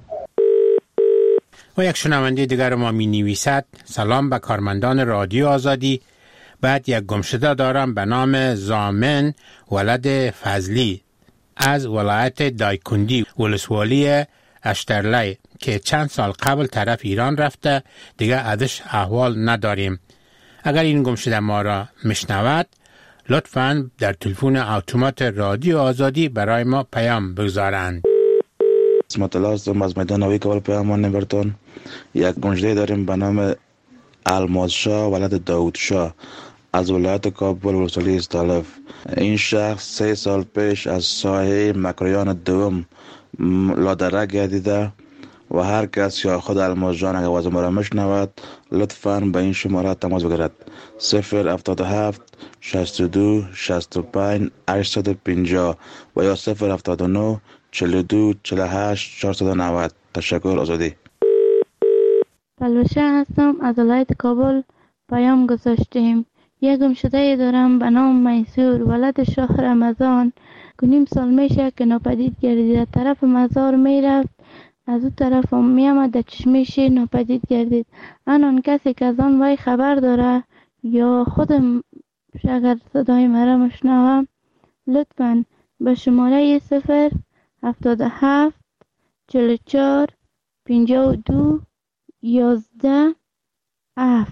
و یک شنونده دیگر ما می نویسد: سلام به کارمندان رادیو آزادی. بعد یک گمشده دارم به نام زامن ولد فضلی از ولایت دایکندی ولسوالی اشترلی که چند سال قبل طرف ایران رفته، دیگه ازش احوال نداریم. اگر این گمشده ما را میشنود لطفاً در تلفن اتومات رادیو آزادی برای ما پیام بگذارند. اسمت الله هستم از میدان نوی کابل. پیامان نمبرتون یک گنجده داریم به نام الماس شاه ولد داود شاه از ولایت کابل ولسوالی استالف. این شخص 3 سال پیش از ساحه مکریان دوم لادره گردیده و هر کس یا خود الماس جان اگر وزن را میشنود لطفاً به این شماره تماس بگیرد: 077 62 65 850 و یا 079 42 48 490. تشکر. آزادی. بلوشه هستم از ولایت کابل. پیام گذاشتیم. یک گمشده دارم به نام میسور ولد شاه رمضان. 2.5 سال میشه که ناپدید گردیده. طرف مزار میرفت، از اون طرف هم میامد، در چشمش ناپدید گردید. آن کسی که از آن وی خبر داره یا خودم اگر صدای مرا مشنوم لطفاً به شماره 077 44 52 11 7.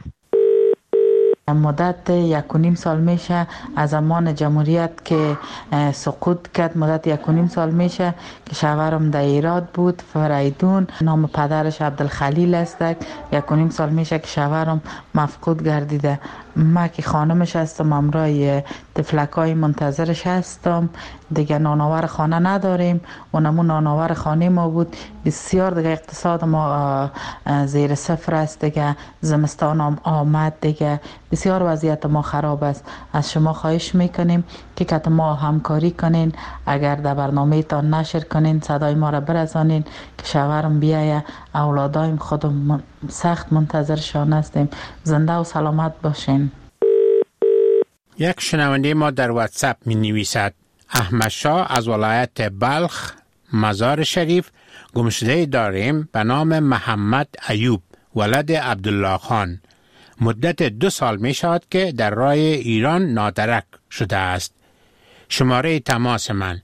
مدت 1.5 سال میشه از زمان جمهوریت که سقوط کرد. مدت 1.5 سال میشه که شوهرم در ایراد بود، فریدون. نام پدرش عبدالخلیل است. 1.5 سال میشه که شوهرم مفقود گردیده. ما که خانمش هستم، همراه طفلکای منتظرش هستم. دیگه نانآور خانه نداریم. اونمون نانآور خانه ما بود. بسیار دیگه اقتصاد ما زیر صفر است. دیگه زمستان هم آمد، دیگه بسیار وضعیت ما خراب است. از شما خواهش میکنیم که ما همکاری کنین. اگر در برنامه تان نشر کنین، صدای ما را برسانین که شوهرم بیایه. اولادایم خودم سخت منتظرشان هستیم. زنده و سلامت باشین. یک شنونده ما در واتساپ می نویسد: احمد شاه از ولایت بلخ مزار شریف گمشده داریم به نام محمد ایوب ولد عبدالله خان. مدت 2 سال می شود که در راه ایران نادرک شده است. شماره تماس من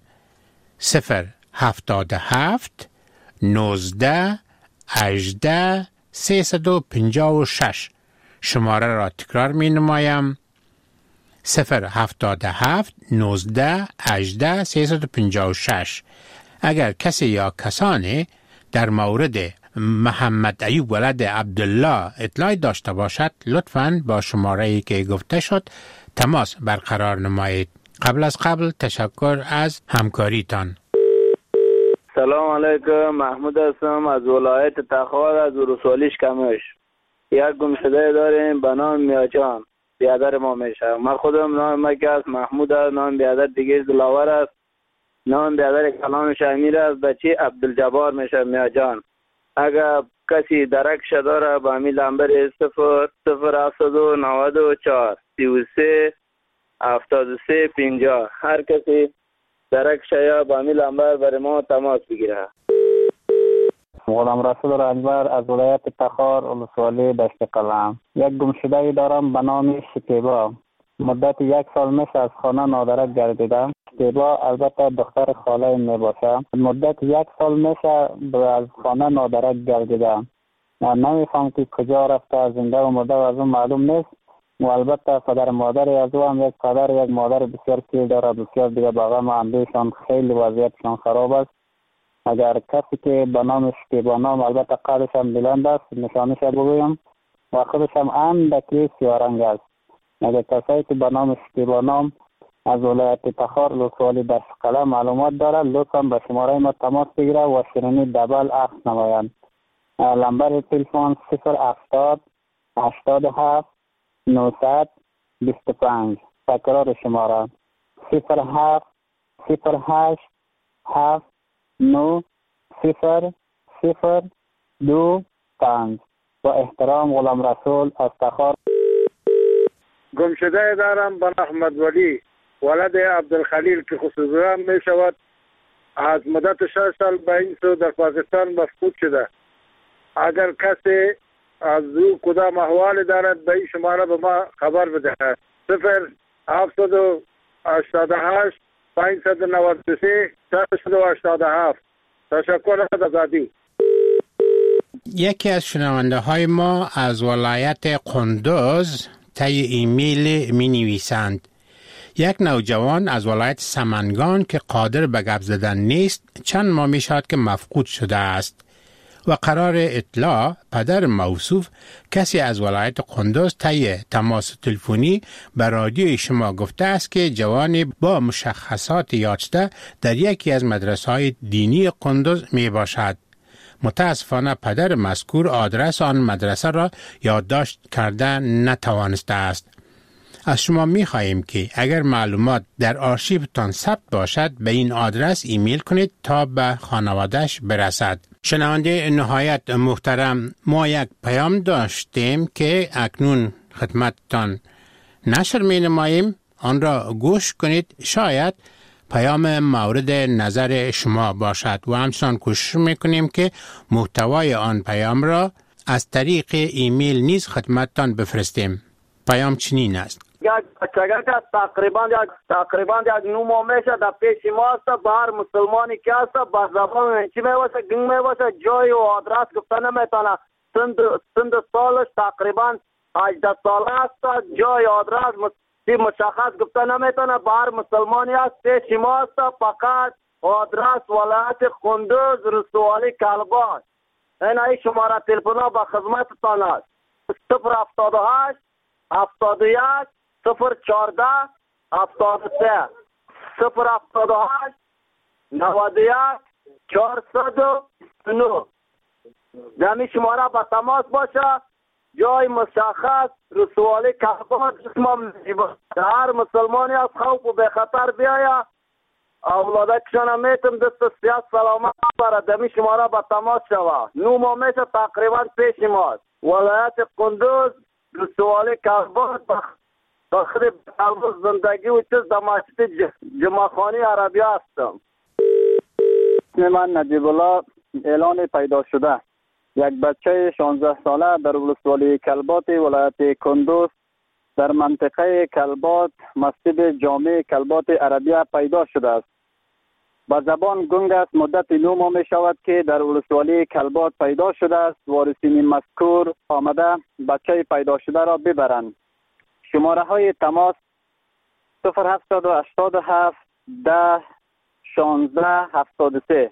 077 19 18 356. شماره را تکرار می نمایم: 077 19 18 356. اگر کسی یا کسانی در مورد محمد ایوب ولد عبدالله اطلاعی داشته باشد لطفاً با شماره‌ای که گفته شد تماس برقرار نمایید. قبل از تشکر از همکاریتان. سلام علیکم، محمود هستم از ولایت تخار از ولسوالی کمش. یک گمشده داریم به نام میاجان، بیادر ما میشه. من خودم نام مکه است، محمود است. نام بیادر دیگه دلاور است. نام بیادر کلانش امیر است. بچه عبدالجبار میشه میاجان. اگر کسی درک داره با امی لمبر 0 94 33 73 50. هر کسی درک یا با امی لمبر برای ما تماس بگیره. غلام رسول رنجبر از ولایت تخار ولسوالی دشت قلم. یک گمشده دارم به نام شکیبا. مدت 1 سال میشه از خانه نادرک گردیده. شکیبا البته دختر خاله می باشه. مدت 1 سال میشه از خانه نادرک گردیده. نمیفهم که کجا رفته، زنده و مرده از اون معلوم نیست. و البته پدر مادر از او هم یک پدر یک مادر بسیار کیر داره. بسیار دیگه باقا معندهشان خیلی وضعیتشان خراب است. اگر کسی که به نام شکیبا نام، البته قدش هم بلند است، نشانش بگویم و خودش هم اندکی سیارنگ است. اگر کسی که به نام شکیبا نام از ولایت تخار ولسوالی دشقله معلومات دارد، لطفا به شماره ما تماس بگیره و شیرینی دبل عکس نمایند. نمبر تلفن 070 87 925. تکرار شماره 07 08 7 9 0 0 2 5. با احترام غلام رسول از تخار. گمشده دارم به احمد ولی ولد عبدالخلیل که خصوصا می شود. از مدت 6 سال به این سو در پاکستان مفقود شده. اگر کسی از او کدام احوال دارد به این شماره به ما خبر بدهد. 0788 593 687. تشکر از آزادی. یکی از شنونده های ما از ولایت قندوز طی ایمیل می نویسند: یک نوجوان از ولایت سمنگان که قادر به گپ زدن نیست چند ماه می شود که مفقود شده است و قرار اطلاع پدر موصوف کسی از ولایت قندوز طی تماس تلفنی به رادیوی شما گفته است که جوانی با مشخصات یافته در یکی از مدرسه‌های دینی قندوز می باشد. متاسفانه پدر مذکور آدرس آن مدرسه را یادداشت کرده نتوانسته است. از شما می خواهیم که اگر معلومات در آرشیوتان ثبت باشد به این آدرس ایمیل کنید تا به خانواده‌اش برسد. شنونده نهایت محترم، ما یک پیام داشتیم که اکنون خدمتتان نشر می نماییم. آن را گوش کنید، شاید پیام مورد نظر شما باشد و همچنان کوشش میکنیم که محتوای آن پیام را از طریق ایمیل نیز خدمتتان بفرستیم. پیام چنین است: یک بچگه که تقریبا یک 9 ماه میشه در پیش ما است. بر مسلمانی که است با زبان چی میواسه گنگ میواسه جای و آدرس گفته نمیتونه. سند سالش تقریبا 18 ساله است. جای آدرس مشخص گفته نمیتونه. بر مسلمانی است پیش ما است. فقط آدرس ولایت قندوز رسوالی کلبات. این شماره تلفن به خدمتتان است: 078 71 014 73 078 91 409. دمی شماره به تماس باشه. جای مشخص رسوالی کلبات اسمم هر مسلمانی از خوف و به خطر بیاید اولاده کشانه میتم دست سیاست سلامت برد. دمی شماره به تماس شوه. 9 ماه میشه تقریبا پیش ماست. ولایت قندوز رسوالی کلبات بخری قلبوز زندگی و چیز در مسجد جمعخانی عربی هستم. من نجیب الله اعلان پیدا شده. یک بچه 16 ساله در ولسوالی کلبات ولایت قندوز در منطقه کلبات مسجد جامع کلبات عربیه پیدا شده است. با زبان گنگ است. مدت 9 ماه می شود که در ولسوالی کلبات پیدا شده است. وارثین مذکور آمده بچه پیدا شده را ببرند. شماره های تماس 0787 10 16 73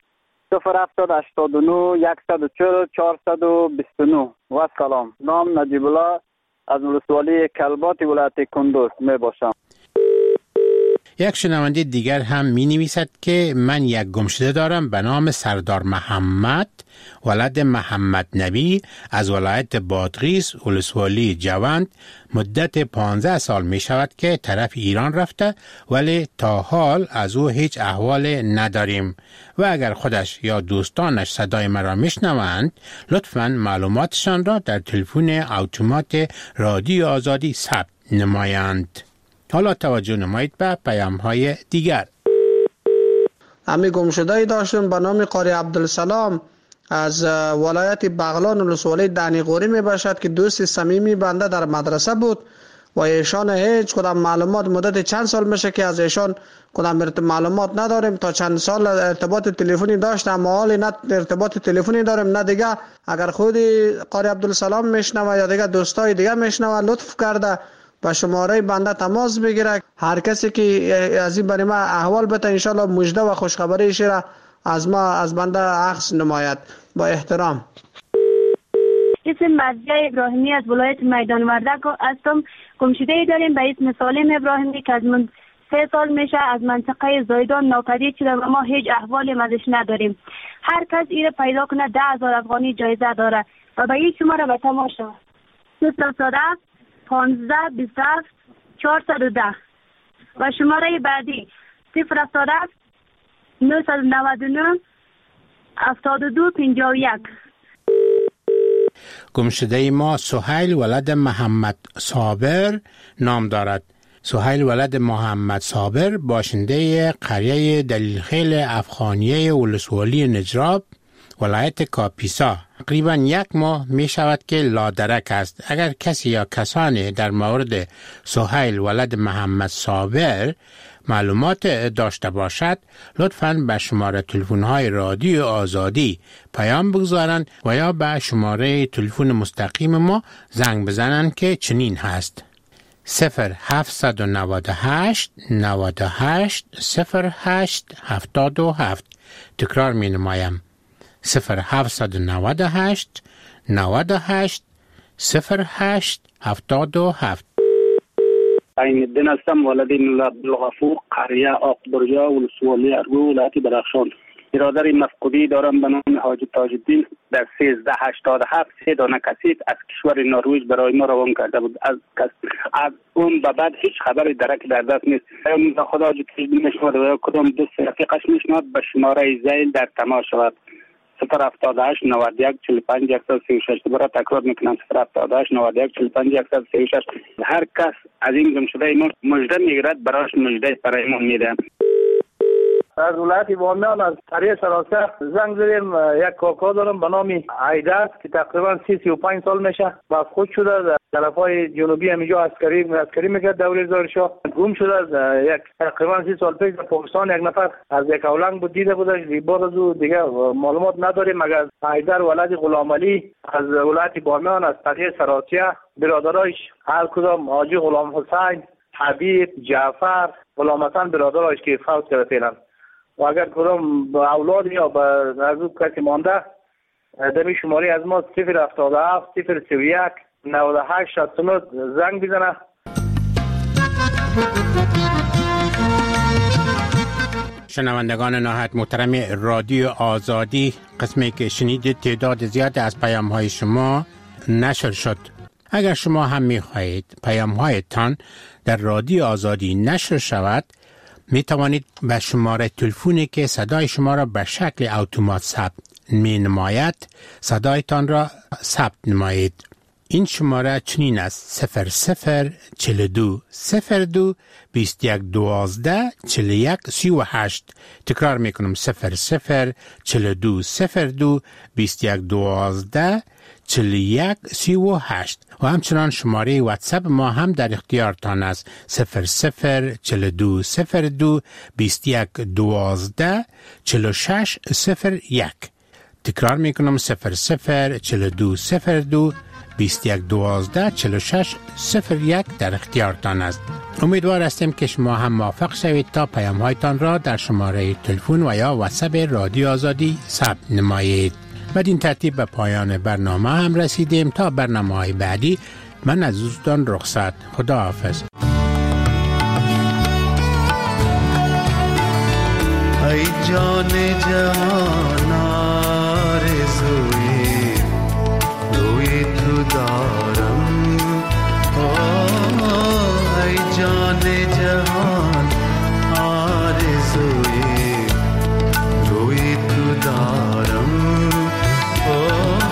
0789 140 429. و سلام. نام نجیب الله از ولسوالی کلبات ولایت قندوز می باشم. یک شنونده دیگر هم می نویسد که من یک گمشده دارم به نام سردار محمد ولد محمد نبی از ولایت بادغیس ولسوالی جوند. مدت 15 سال می شود که طرف ایران رفته ولی تا حال از او هیچ احوال نداریم و اگر خودش یا دوستانش صدای مرا میشنوند لطفاً معلوماتشان را در تلفن اتومات رادیو آزادی ثبت نمایند. حالا توجه نمایید به پیام‌های دیگر. امی گمشده‌ای داشتم به نام قاری عبدالسلام از ولایت بغلان ولسوالی دنیقوری می باشد که دوست صمیمی بنده در مدرسه بود و ایشان هیچ کدام معلومات مدت چند سال میشه که از ایشان کدام معلومات نداریم. تا چند سال ارتباط تلفنی داشتم اما حالی نه ارتباط تلفنی داریم نه دیگه. اگر خودی قاری عبدالسلام میشنوه یا دیگه دوستای دیگه میشنوه لطف کرده با شماره بنده تماس بگیره. هر کسی که از این برای ما احوال بده انشالله مژده و خوشخبری را از بنده عکس نماید. با احترام. اسم مرضیه ابراهیمی از ولایت میدان وردک هستم. گمشده ای داریم به اسم سالم ابراهیمی که از 3 سال میشه از منطقه زایدان ناپدید شده و ما هیچ احوالی ازش نداریم. هر کس ایره پیدا کنه 10,000 افغانی جایزه داره و به این شماره به تماشا 007 15 27 410 و شماره بعدی 077 999 72 51. گمشده ما سهیل ولد محمد صابر نام دارد. سهیل ولد محمد صابر باشنده قریه دلیلخیل افغانیه ولسوالی نجراب ولایت کاپیسا تقریبا 1 ماه می شود که لادرک است. اگر کسی یا کسانی در مورد سهیل ولد محمد صابر معلومات داشته باشد لطفاً به شماره تلفن‌های رادیو آزادی پیام بگذارند و یا به شماره تلفن مستقیم ما زنگ بزنند که چنین هست 0798 98 08 77. تکرار می نمایم 0798 98 08 77. عین الدین هستم، ولد عبدالغفور، قریه آقبرجا، ولسوالی ارگو، ولایت بدخشان. برادر مفقودی دارم به نام حاجی تاج الدین در 1387 3 دانه کسیف از کشور نروژ برای ما روان کرده بود. از اون به بعد هیچ خبری درک در دست نیست. خدا حاجی تاج الدین میشود و کدام دوست رفیقش میشود به شماره زیل در تماس شود 078 91 45 136. دوباره تکرار میکنم 078 91 45 136. هر کس از این گمشده ما مژده میگیرد برایش مژده برایمون میده. از ولایت بامیان از قریه سراسر زنگ زدیم. یک کاکا دارم به نام عیدر که تقریبا 35 سال میشه مفقود شده در طرفای جنوبی همینجا عسکری میکرد دوره زارشاه. گم شده یک تقریبا 30 سال پیش در پاکستان. یک نفر از یک اولنگ بود دیده بودش بعد از او دیگه معلومات نداریم مگر عیدر ولد غلام علی از ولایت بامیان از قریه سراسر. برادرایش هر کدام حاجی غلام حسین، حبیب، جعفر، غلام حسن برادرایش که فوت کرده فعلا. و اگر کدام اولاد یا به نزدیک کسی مانده دمی شماری از ما 077 031 98 69 زنگ بزنه. شنوندگان نهایت محترم رادیو آزادی، قسمی که شنیدید تعداد زیاد از پیام های شما نشر شد. اگر شما هم می خواهید پیام هایتان در رادیو آزادی نشر شود می توانید به شماره تلفنی که صدای شما را به شکل اتومات ثبت می نماید صدایتان را ثبت نمایید. این شماره چنین است 0042 02 21 12 41 38. تکرار می کنم 0042 02 21 12 41 38. و همچنان شماره واتساپ ما هم در اختیارتان است 0042 02 21 12 46 01. تکرار می کنم 0042 02 21 12 46 01 در اختیارتان است. امیدوار هستیم که شما هم موافق شوید تا پیام هایتان را در شماره تلفن و یا واتساپ رادیو آزادی ثبت نمایید. بدین ترتیب به پایان برنامه هم رسیدیم. تا برنامه‌های بعدی من از دوستان رخصت. خدا حافظ. ای جان جهان آرزوی روی تو دارم. ای جان جهان آرزوی روی تو دارم.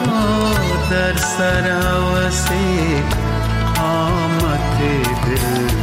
در سر هوسی قامت دل